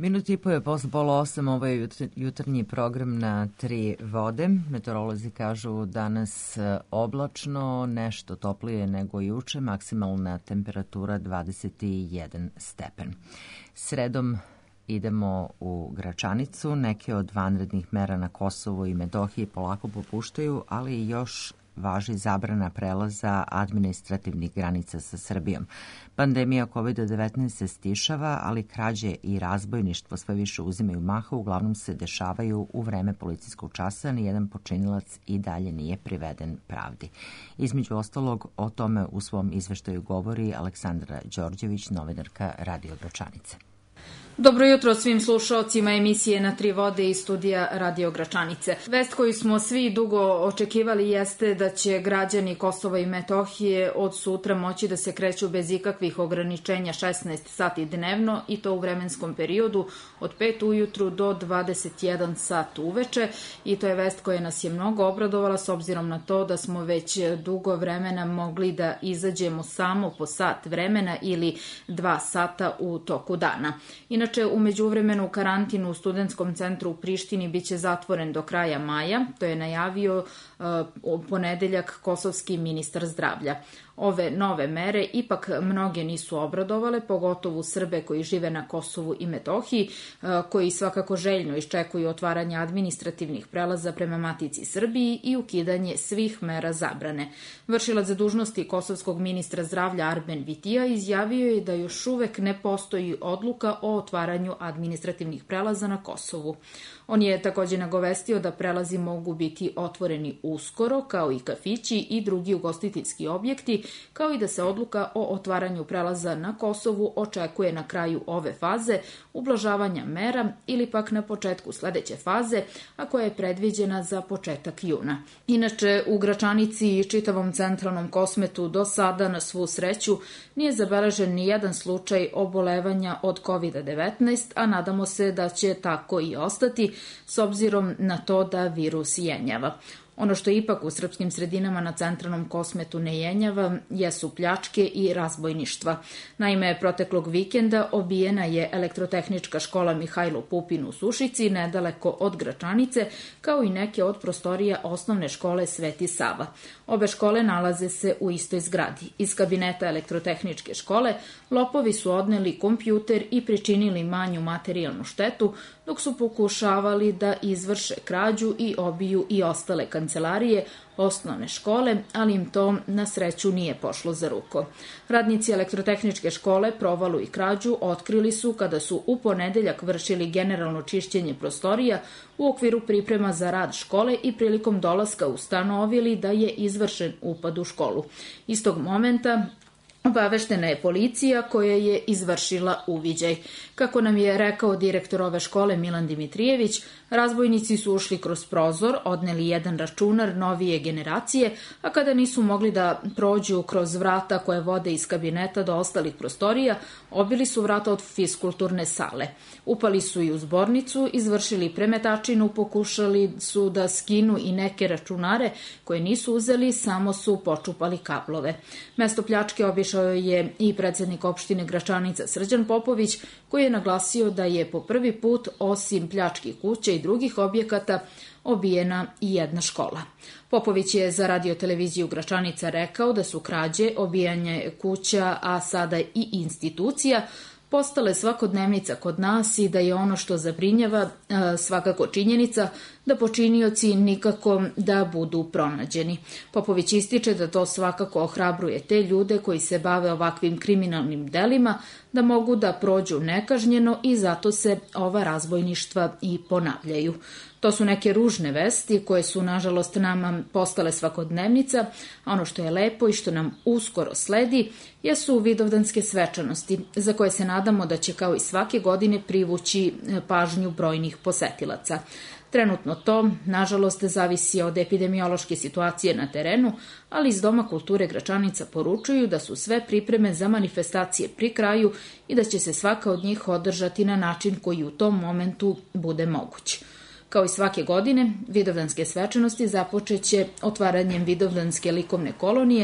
Minut i po je posle pola osam, ovo je jutarnji program na Tri vode. Meteorolozi kažu danas oblačno, nešto toplije nego juče, maksimalna temperatura dvadeset jedan stepen. Sredom idemo u Gračanicu, neke od vanrednih mera na Kosovu i Metohiji polako popuštaju, ali još važi zabrana prelaza administrativnih granica sa Srbijom. Pandemija kovid devetnaest se stišava, ali krađe i razbojništvo sve više uzimaju maha, uglavnom se dešavaju u vreme policijskog časa, nijedan počinilac i dalje nije priveden pravdi. Između ostalog, o tome u svom izveštaju govori Aleksandra Đorđević, novinarka Radio Gračanice.
Dobro jutro svim slušaocima emisije Na tri vode iz studija Radio Gračanice. Vest koju smo svi dugo očekivali jeste da će građani Kosova i Metohije od sutra moći da se kreću bez ikakvih ograničenja šesnaest sati dnevno i to u vremenskom periodu od pet ujutru do dvadeset jedan sat uveče i to je vest koja nas je mnogo obradovala s obzirom na to da smo već dugo vremena mogli da izađemo samo po sat vremena ili dva sata u toku dana. Inače, u međuvremenu karantin u studentskom centru u Prištini biće zatvoren do kraja maja, to je najavio uh, ponedeljak kosovski ministar zdravlja. Ove nove mere ipak mnoge nisu obradovale, pogotovo Srbe koji žive na Kosovu i Metohiji, koji svakako željno iščekuju otvaranje administrativnih prelaza prema Matici Srbiji i ukidanje svih mera zabrane. Vršilac dužnosti kosovskog ministra zdravlja Arben Vitija izjavio je da još uvek ne postoji odluka o otvaranju administrativnih prelaza na Kosovu. On je također nagovestio da prelazi mogu biti otvoreni uskoro, kao i kafići i drugi ugostiteljski objekti, kao i da se odluka o otvaranju prelaza na Kosovu očekuje na kraju ove faze ublažavanja mera ili pak na početku sledeće faze, a koja je predviđena za početak juna. Inače, u Gračanici i čitavom centralnom Kosmetu do sada, na svu sreću, nije zabeležen ni jedan slučaj obolevanja od kovid devetnaest, a nadamo se da će tako i ostati, s obzirom na to da virus jenjava. Ono što ipak u srpskim sredinama na centralnom Kosmetu ne jenjava jesu pljačke i razbojništva. Naime, proteklog vikenda obijena je elektrotehnička škola Mihajlo Pupin u Sušici, nedaleko od Gračanice, kao i neke od prostorija osnovne škole Sveti Sava. Obe škole nalaze se u istoj zgradi. Iz kabineta elektrotehničke škole lopovi su odneli kompjuter i pričinili manju materijalnu štetu, dok su pokušavali da izvrše krađu i obiju i ostale kancelarije osnovne škole, ali im to na sreću nije pošlo za ruko. Radnici elektrotehničke škole provalu i krađu otkrili su kada su u ponedeljak vršili generalno čišćenje prostorija u okviru priprema za rad škole i prilikom dolaska ustanovili da je izvršen upad u školu. Istog momenta obaveštena je policija koja je izvršila uviđaj. Kako nam je rekao direktor ove škole Milan Dimitrijević, razbojnici su ušli kroz prozor, odneli jedan računar novije generacije, a kada nisu mogli da prođu kroz vrata koje vode iz kabineta do ostalih prostorija, obili su vrata od fiskulturne sale. Upali su i u zbornicu, izvršili premetačinu, pokušali su da skinu i neke računare koje nisu uzeli, samo su počupali kablove. Mesto pljačke obišao je i predsjednik opštine Gračanica Srđan Popović, koji je naglasio da je po prvi put, osim pljački kuća i drugih objekata, obijena i jedna škola. Popović je za radioteleviziju Gračanica rekao da su krađe, obijanje kuća, a sada i institucija, postale svakodnevnica kod nas i da je ono što zabrinjava svakako činjenica da počinioci nikako da budu pronađeni. Popović ističe da to svakako ohrabruje te ljude koji se bave ovakvim kriminalnim delima, da mogu da prođu nekažnjeno i zato se ova razbojništva i ponavljaju. To su neke ružne vesti koje su, nažalost, nama postale svakodnevnica, a ono što je lepo i što nam uskoro sledi jesu vidovdanske svečanosti, za koje se nadamo da će kao i svake godine privući pažnju brojnih posetilaca. Trenutno to, nažalost, zavisi od epidemiološke situacije na terenu, ali iz Doma kulture Gračanica poručuju da su sve pripreme za manifestacije pri kraju i da će se svaka od njih održati na način koji u tom momentu bude moguć. Kao i svake godine, vidovdanske svečanosti započeće otvaranjem vidovdanske likovne kolonije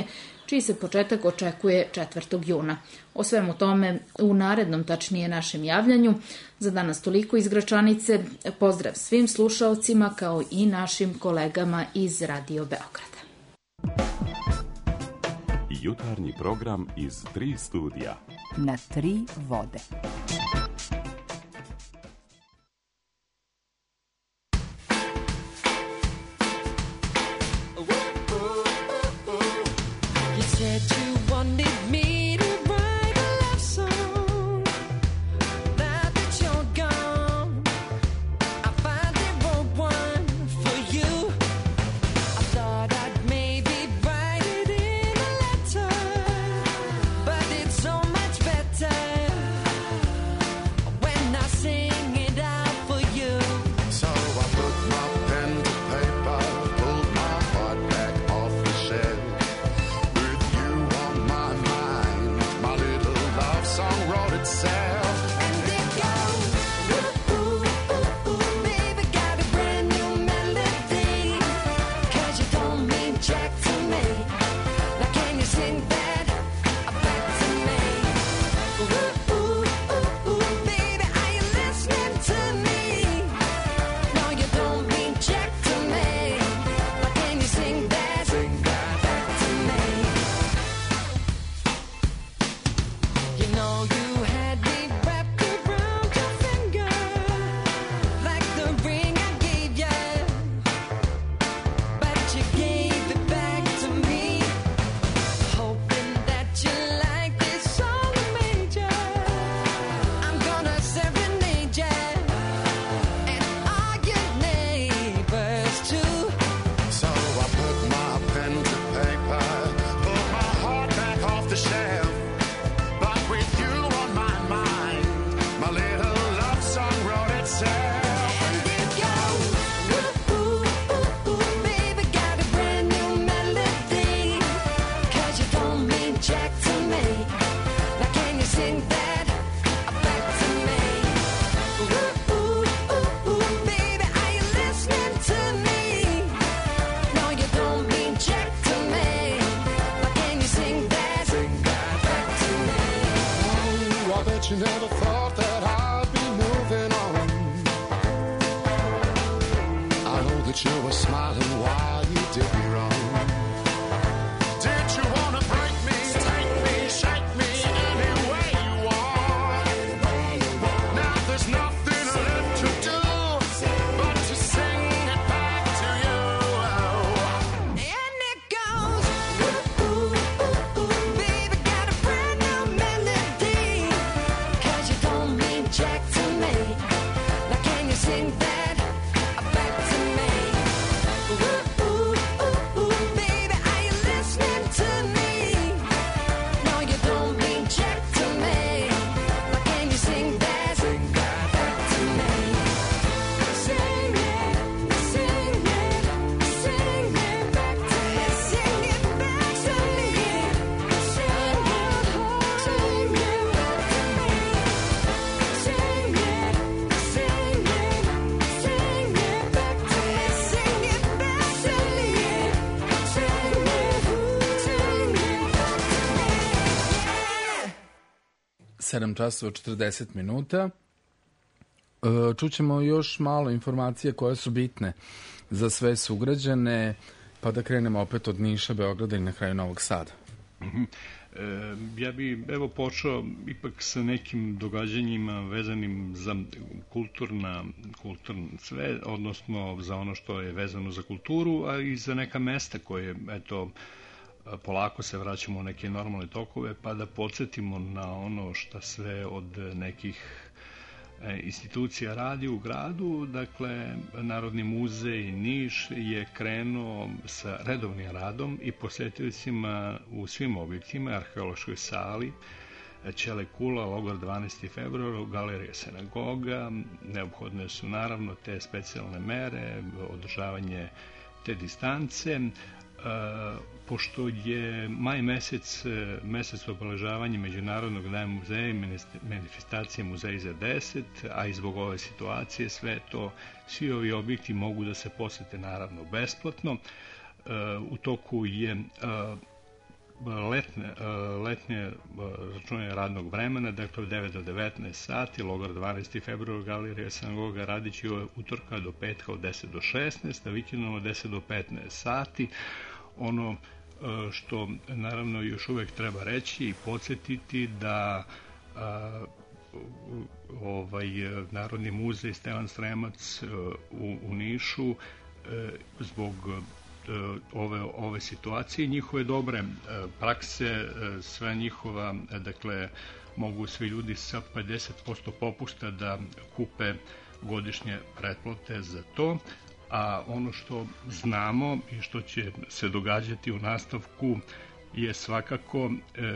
čiji se početak očekuje četvrtog juna. O svemu tome u narednom, tačnije našem javljanju. Za danas toliko iz Gračanice. Pozdrav svim slušaocima kao i našim kolegama iz Radio Beograda.
Jutarnji program iz tri studija.
Na tri vode.
You never thought that I'd be moving on. I know that you were smiling while you did me wrong. Did you wanna break me, take me, shake me any way you want? Now there's nothing left to do but to sing it back to you. And it goes, ooh, ooh, ooh, baby, got a brand new melody. Jack to me. Now can you sing that back to me? Ooh, ooh, ooh, ooh, baby, are you listening to me? No, you don't mean Jack to me. Now can you sing that, sing that back to me? Sing it, sing it, sing it back to me. Sing it back to me. Sing it, sing it back to me. Sing it, sing it, sing it back to me. Sing it back to me. Sing it, sing it back to me.
sedam časova četrdeset minuta. Čućemo još malo informacije koje su bitne za sve sugrađane, pa da krenemo opet od Niša, Beograda i na kraju Novog Sada.
Mhm. E, ja bi evo počeo ipak sa nekim događanjima vezanim za kulturna, kulturno sve, odnosno za ono što je vezano za kulturu, a i za neka mesta koje, eto, polako se vraćamo u neke normalne tokove, pa da podsjetimo na ono što sve od nekih institucija radi u gradu. Dakle, Narodni muzej Niš je krenuo sa redovnim radom i posetiocima u svim objektima, arheološkoj sali, Ćele Kula, logor dvanaesti februar, galerija Sinagoga. Neophodne su naravno te specijalne mere, održavanje te distance. Pošto je maj mesec, mesec obeležavanja Međunarodnog dana muzeja i manifestacije Muzej za deset, a i zbog ove situacije sve to, svi ovi objekti mogu da se posete naravno besplatno. U toku je letne, letnje računanje radnog vremena, dakle od devet do devetnaest sati, Logor dvanaesti februar, Galerija Sinagoga radići od utorka do petka od deset do šesnaest, a vikendom od deset do petnaest sati. Ono što naravno još uvek treba reći i podsjetiti da a, ovaj Narodni muzej Stevan Sremac u, u Nišu zbog ove, ove situacije, njihove dobre prakse, sve njihova, dakle, mogu svi ljudi sa pedeset posto popusta da kupe godišnje pretplate za to, a ono što znamo i što će se događati u nastavku je svakako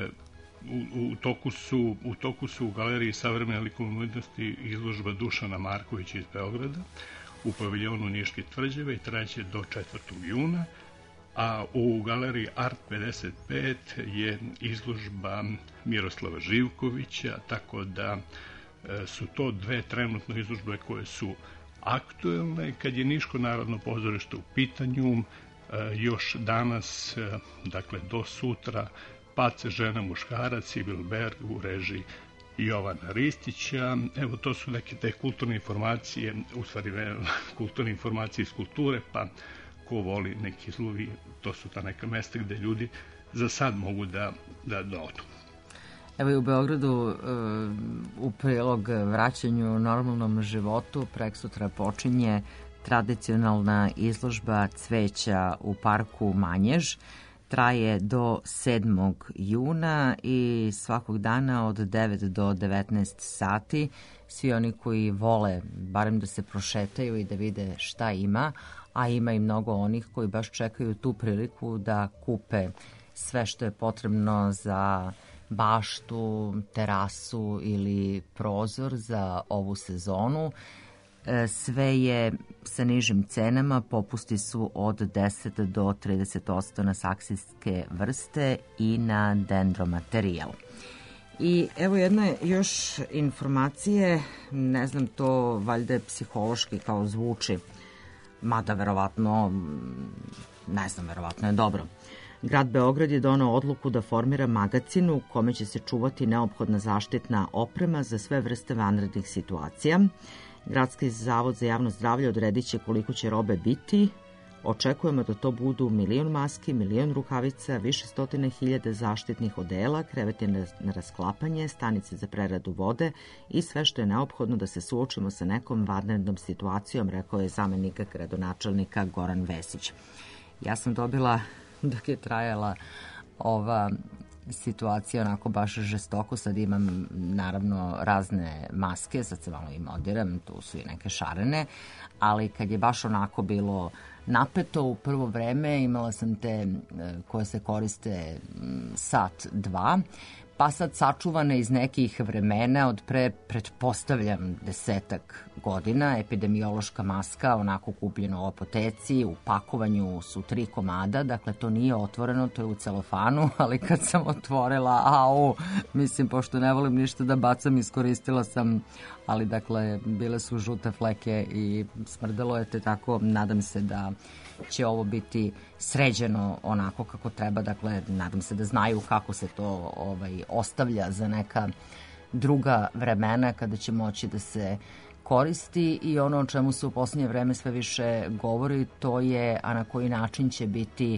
u, u, toku su, u toku su u Galeriji savremene likovne umetnosti izložba Dušana Markovića iz Beograda u paviljonu Niške tvrđave i trajaće do četvrtog juna, a u Galeriji Art pedeset pet je izložba Miroslava Živkovića, tako da su to dve trenutno izložbe koje su aktuelne. Kad je Niško narodno pozorište u pitanju, još danas, dakle do sutra, Pace, žena, muškarac, Sibyl Berg u režiji Jovana Ristića. Evo, to su neke te kulturne informacije, u stvari kulturne informacije iz kulture, pa ko voli neki izlovi, to su ta neka mesta gde ljudi za sad mogu da, da, da odu.
Evo i u Beogradu u prilog vraćanju normalnom životu preksutra počinje tradicionalna izložba cveća u parku Manjež. Traje do sedmog juna i svakog dana od devet do devetnaest sati. Svi oni koji vole barem da se prošetaju i da vide šta ima, a ima i mnogo onih koji baš čekaju tu priliku da kupe sve što je potrebno za baštu, terasu ili prozor za ovu sezonu. Sve je sa nižim cenama, popusti su od deset do trideset posto na saksijske vrste i na dendromaterijal. I evo jedne još informacije, ne znam, to valjda je psihološki kao zvuči, mada verovatno, ne znam, verovatno je dobro. Grad Beograd je donao odluku da formira magacin u kome će se čuvati neophodna zaštitna oprema za sve vrste vanrednih situacija. Gradski zavod za javno zdravlje odredit će koliko će robe biti. Očekujemo da to budu milion maski, milion rukavica, više stotine hiljade zaštitnih odela, kreveti na rasklapanje, stanice za preradu vode i sve što je neophodno da se suočimo sa nekom vanrednom situacijom, rekao je zamenik gradonačelnika Goran Vesić. Ja sam dobila, dok je trajala ova situacija onako baš žestoko, sad imam naravno razne maske, sad se malo i modiram, tu su i neke šarene, ali kad je baš onako bilo napeto u prvo vreme, imala sam te koje se koriste sat, dva, pa sad sačuvane iz nekih vremena od pre, pretpostavljam, desetak godina, epidemiološka maska, onako kupljena u apoteci, u pakovanju su tri komada, dakle to nije otvoreno, to je u celofanu, ali kad sam otvorila, au, mislim, pošto ne volim ništa da bacam, iskoristila sam, ali dakle, bile su žute fleke i smrdelo je te tako, nadam se da će ovo biti sređeno onako kako treba, dakle, nadam se da znaju kako se to ovaj, ostavlja za neka druga vremena kada će moći da se koristi i ono o čemu se u posljednje vreme sve više govori, to je a na koji način će biti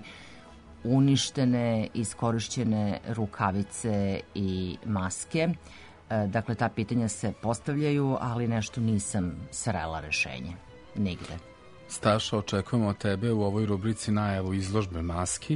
uništene, iskorišćene rukavice i maske. Dakle, ta pitanja se postavljaju, ali nešto nisam srela rešenje. Nigde.
Staša, očekujemo od tebe u ovoj rubrici najavu izložbe maski.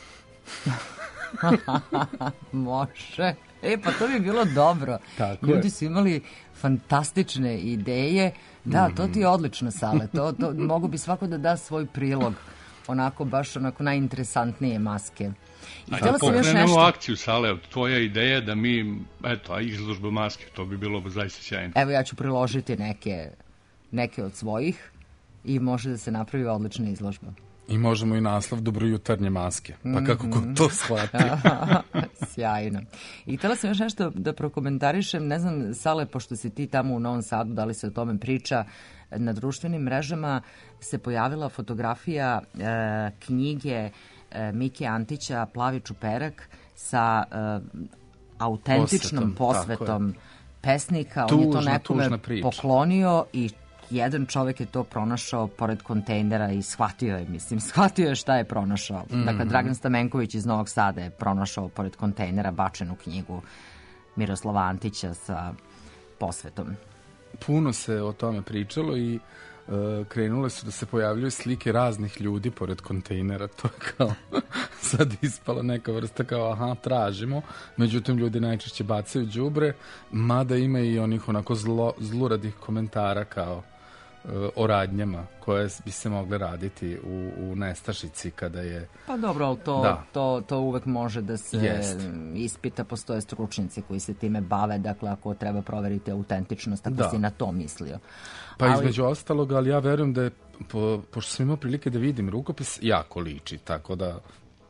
Može. E, pa to bi bilo dobro.
Tako
Ljudi
je.
su imali fantastične ideje. Da, to ti je odlično, Sale. To, to, mogu bi svako da da svoj prilog. Onako, baš onako najinteresantnije maske. I htjela sam još
Pokrenemo
nešto.
akciju, Sale, tvoja ideja da mi, eto, a izložba maske, to bi bilo zaista sjajno.
Evo, ja ću priložiti neke, neke od svojih i može da se napravi odlična izložba.
I možemo i naslov Dobrojutarnje maske. Pa kako ko to shvati.
Sjajno. I htjela sam još nešto da prokomentarišem. Ne znam, Sale, pošto si ti tamo u Novom Sadu, da li se o tome priča, na društvenim mrežama se pojavila fotografija e, knjige e, Miki Antića Plavi čuperak sa e, autentičnom
Posvetom,
posvetom pesnika. On je to
Tužna,
nekome
tužna priča.
poklonio i jedan čovek je to pronašao pored kontejnera i shvatio je, mislim, shvatio je šta je pronašao.
Mhm.
Dakle, Dragan Stamenković iz Novog Sada je pronašao pored kontejnera bačenu knjigu Miroslava Antića sa posvetom.
Puno se o tome pričalo i e, krenule su da se pojavljuju slike raznih ljudi pored kontejnera. To je kao sad ispala neka vrsta kao aha, tražimo. Međutim, ljudi najčešće bacaju đubre, mada ima i onih onako zlo, zluradih komentara kao e, o radnjama koje bi se mogle raditi u, u nestašici kada je...
Pa dobro, ali to,
Da.
to, to uvek može da se
Jest.
ispita, postoje stručnjaci koji se time bave, dakle ako treba proveriti autentičnost, ako
Da.
si na to mislio.
Pa
Ali-
između ostalog, ali ja verujem da je, po, pošto sam imao prilike da vidim rukopis, jako liči, tako da...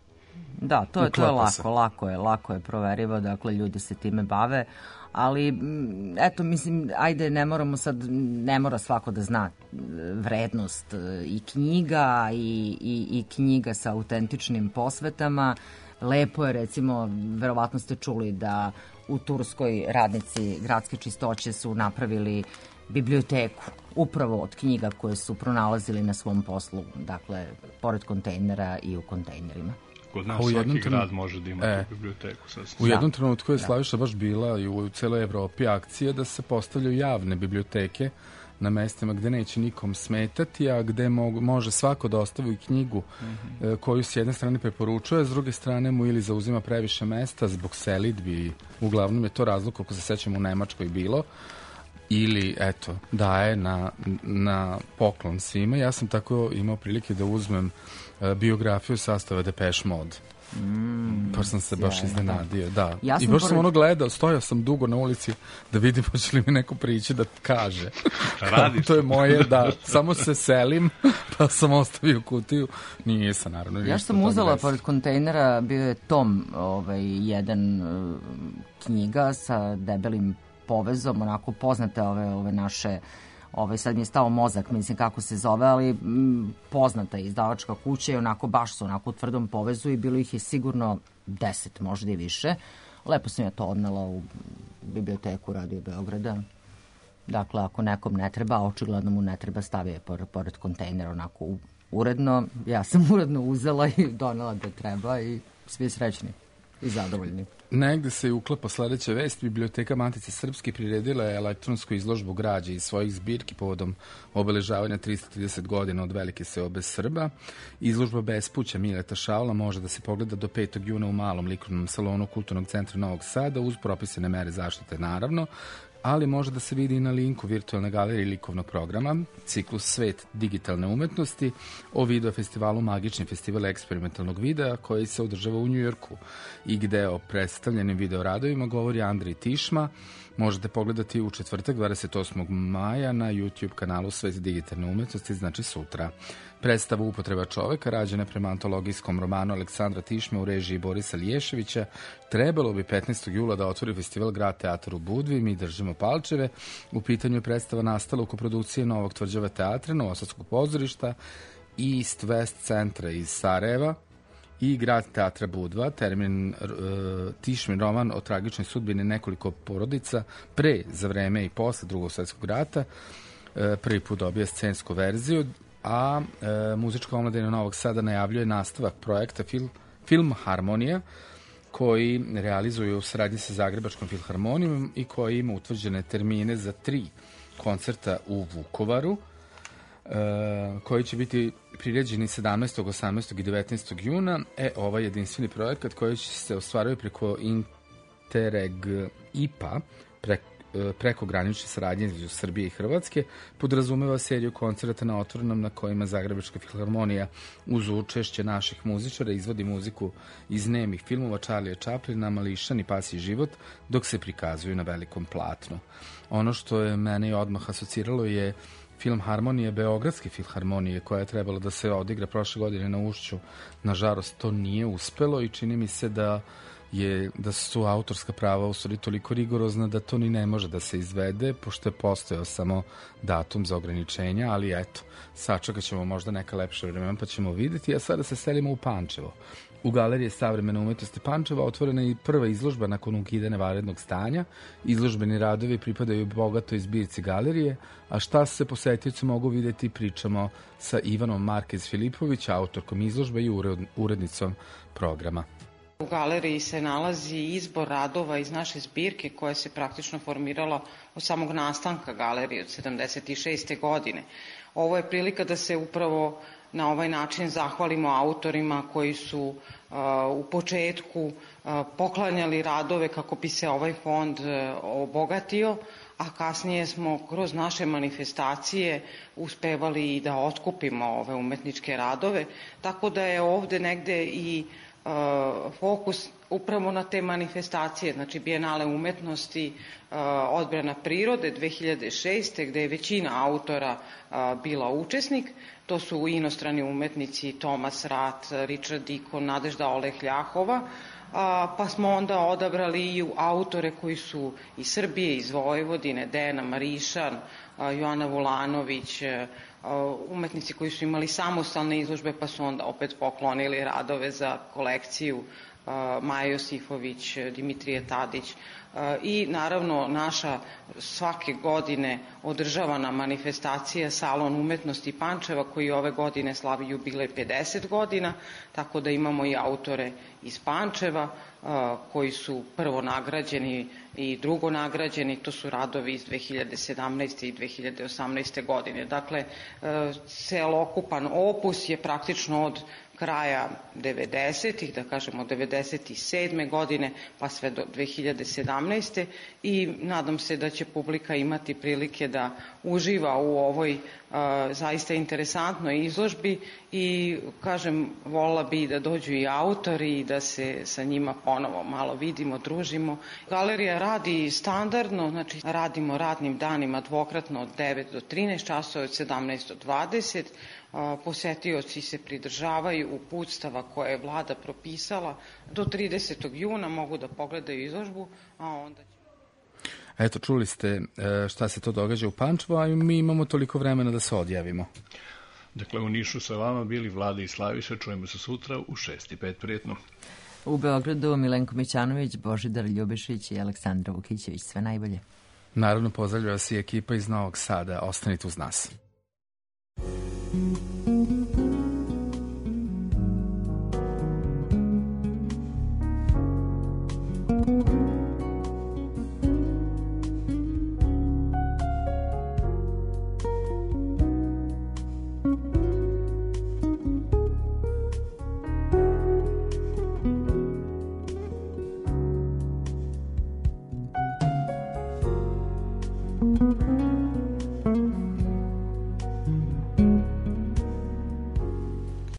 Da, to je, to je
Uklapa
lako,
se.
lako je, lako je proverivo, dakle ljudi se time bave, ali mm, eto, mislim, ajde, ne moramo sad, ne mora svako da zna e, vrednost e, i knjiga i, i, i knjiga sa autentičnim posvetama. Lepo je, recimo, verovatno ste čuli da u Turskoj radnici gradske čistoće su napravili biblioteku upravo od knjiga koje su pronalazili na svom poslu, dakle, pored kontejnera i u kontejnerima.
Kod
A
nas
u jednom
svaki
trenu-
grad može da ima
E,
tu biblioteku. Sasvim.
U jednom trenutku je
Da.
Slaviša baš bila i u celoj Evropi akcija da se postavljaju javne biblioteke na mestima gde neće nikom smetati, a gde mogu, može svako da ostavi knjigu e, koju s jedne strane preporučuje, a s druge strane mu ili zauzima previše mesta zbog selidbi. Uglavnom je to razlog, koliko se sećam, u Nemačkoj bilo. Ili, eto, daje na, na poklon svima. Ja sam tako imao prilike da uzmem e, biografiju sastava Depeche Mode.
Mm,
Pa sam se baš
sjajno,
iznenadio, da.
Ja
I
sam
baš sam
pored-
ono gledao, stojao sam dugo na ulici da vidim hoće li mi neko prići da kaže.
Radiš
To je
to.
moje, da, samo se selim, pa sam ostavio kutiju. Nije se, naravno.
Ja
ništa
što sam
od toga
uzela
desilo.
pored kontejnera, bio je tom, ovaj, jedan uh, knjiga sa debelim povezom, onako poznate ove, ove naše, ovaj, sad mi je stao mozak, mislim kako se zove, ali m, poznata je izdavačka kuća i onako baš su onako u tvrdom povezu i bilo ih je sigurno deset, možda i više. Lepo sam ja to odnela u biblioteku Radio Beograda. Dakle, ako nekom ne treba, a očigledno mu ne treba, stavio je pored, pored kontejnera onako u- uredno. Ja sam uredno uzela i donela da treba i svi srećni i zadovoljni.
Negde se i uklapa sledeća vest. Biblioteka Matice Srpske priredila je elektronsku izložbu građe iz svojih zbirki povodom obeležavanja tristo trideset godina od velike seobe Srba. Izložba Bespuća Mileta Šavla može da se pogleda do petog juna u malom likovnom salonu Kulturnog centra Novog Sada uz propisane mere zaštite, naravno, ali može da se vidi i na linku virtualne galerije likovnog programa, ciklus Svet digitalne umetnosti, o video festivalu Magični festival eksperimentalnog videa koji se održava u Njujorku i gde o predstavljenim videoradovima govori Andrej Tišma. Možete pogledati u četvrtak dvadeset osmog maja na YouTube kanalu Svet digitalne umetnosti, znači sutra. Predstava Upotreba čoveka, rađena prema antologijskom romanu Aleksandra Tišme u režiji Borisa Liješevića, trebalo bi petnaestog jula da otvori festival Grad teatar u Budvi, mi držimo palčeve. U pitanju je predstava nastala u koprodukciji Novog tvrđave teatra, Novosadskog pozorišta i East West centra iz Sarajeva i Grad teatra Budva. Termin uh, Tišmin roman o tragičnoj sudbini nekoliko porodica pre, za vreme i posle Drugog svjetskog rata. Uh, prvi put dobija scensku verziju, a e, muzička omladina Novog Sada najavljuje nastavak projekta Fil, Film Harmonija, koji realizuju u saradnji sa Zagrebačkom filharmonijom i koji ima utvrđene termine za tri koncerta u Vukovaru, e, koji će biti priređeni sedamnaestog, osamnaestog i devetnaestog juna. E, ovaj jedinstveni projekat koji će se ostvaruje preko Interreg I P A, preko prekogranične saradnje između Srbije i Hrvatske, podrazumeva seriju koncerata na otvorenom na kojima Zagrebačka filharmonija uz učešće naših muzičara izvodi muziku iz nemih filmova Charlie Chaplina, Mališan i Pasji život, dok se prikazuju na velikom platnu. Ono što je mene odmah asociralo je film Harmonije Beogradske filharmonije, koja je trebala da se odigra prošle godine na Ušću. Nažalost, to nije uspelo i čini mi se da je da su autorska prava u stvari toliko rigorozna da to ni ne može da se izvede, pošto je postojao samo datum za ograničenja, ali eto, sačekat ćemo možda neka lepša vremena pa ćemo vidjeti, a sada se selimo u Pančevo. U Galeriji savremene umetnosti Pančeva otvorena je i prva izložba nakon ukidanja vanrednog stanja. Izložbeni radovi pripadaju bogatoj zbirci galerije, a šta se posetioci mogu vidjeti pričamo sa Ivanom Markez Filipović, autorkom izložbe i urednicom programa.
U galeriji se nalazi izbor radova iz naše zbirke koja se praktično formirala od samog nastanka galerije od sedamdeset šeste. godine. Ovo je prilika da se upravo na ovaj način zahvalimo autorima koji su uh, u početku uh, poklanjali radove kako bi se ovaj fond uh, obogatio, a kasnije smo kroz naše manifestacije uspevali i da otkupimo ove umetničke radove, tako da je ovde negde i uh, fokus upravo na te manifestacije, znači Bijenale umetnosti, uh, odbrana prirode dve hiljade šeste. gde je većina autora uh, bila učesnik. To su inostrani umetnici Tomas Rat, Richard Dikon, Nadežda Oleh-Ljahova, pa smo onda odabrali i autore koji su iz Srbije, iz Vojvodine, Dejana Marišan, Joana Vulanović, umetnici koji su imali samostalne izložbe pa su onda opet poklonili radove za kolekciju, Maja Josifović, Dimitrije Tadić i naravno naša svake godine održavana manifestacija Salon umetnosti Pančeva koji ove godine slavi jubilej pedeset godina, tako da imamo i autore iz Pančeva koji su prvo nagrađeni i drugo nagrađeni, to su radovi iz dve hiljade sedamnaeste. i dve hiljade osamnaeste. godine. Dakle, celokupan opus je praktično od kraja devedesetih, da kažemo devedeset sedme. godine, pa sve do dve hiljade sedamnaeste. i nadam se da će publika imati prilike da uživa u ovoj uh, zaista interesantnoj izložbi i, kažem, volila bi da dođu i autori i da se sa njima ponovo malo vidimo, družimo. Galerija radi standardno, znači radimo radnim danima dvokratno od devet do trinaest časova, od sedamnaest do dvadeset. Posetioci se pridržavaju uputstava koje je vlada propisala. Do tridesetog juna mogu da pogledaju izložbu, a onda će...
Eto, čuli ste šta se to događa u Pančevu, a mi imamo toliko vremena da se odjavimo.
Dakle, u Nišu sa vama bili Vlada i Slaviša, čujemo se sutra u šest i pet prijetno.
U Beogradu Milenko Mićanović, Božidar Ljubišić i Aleksandra Vukićević. Sve najbolje.
Naravno, pozdravlja vas i ekipa iz Novog Sada. Ostanite uz nas.
Thank you.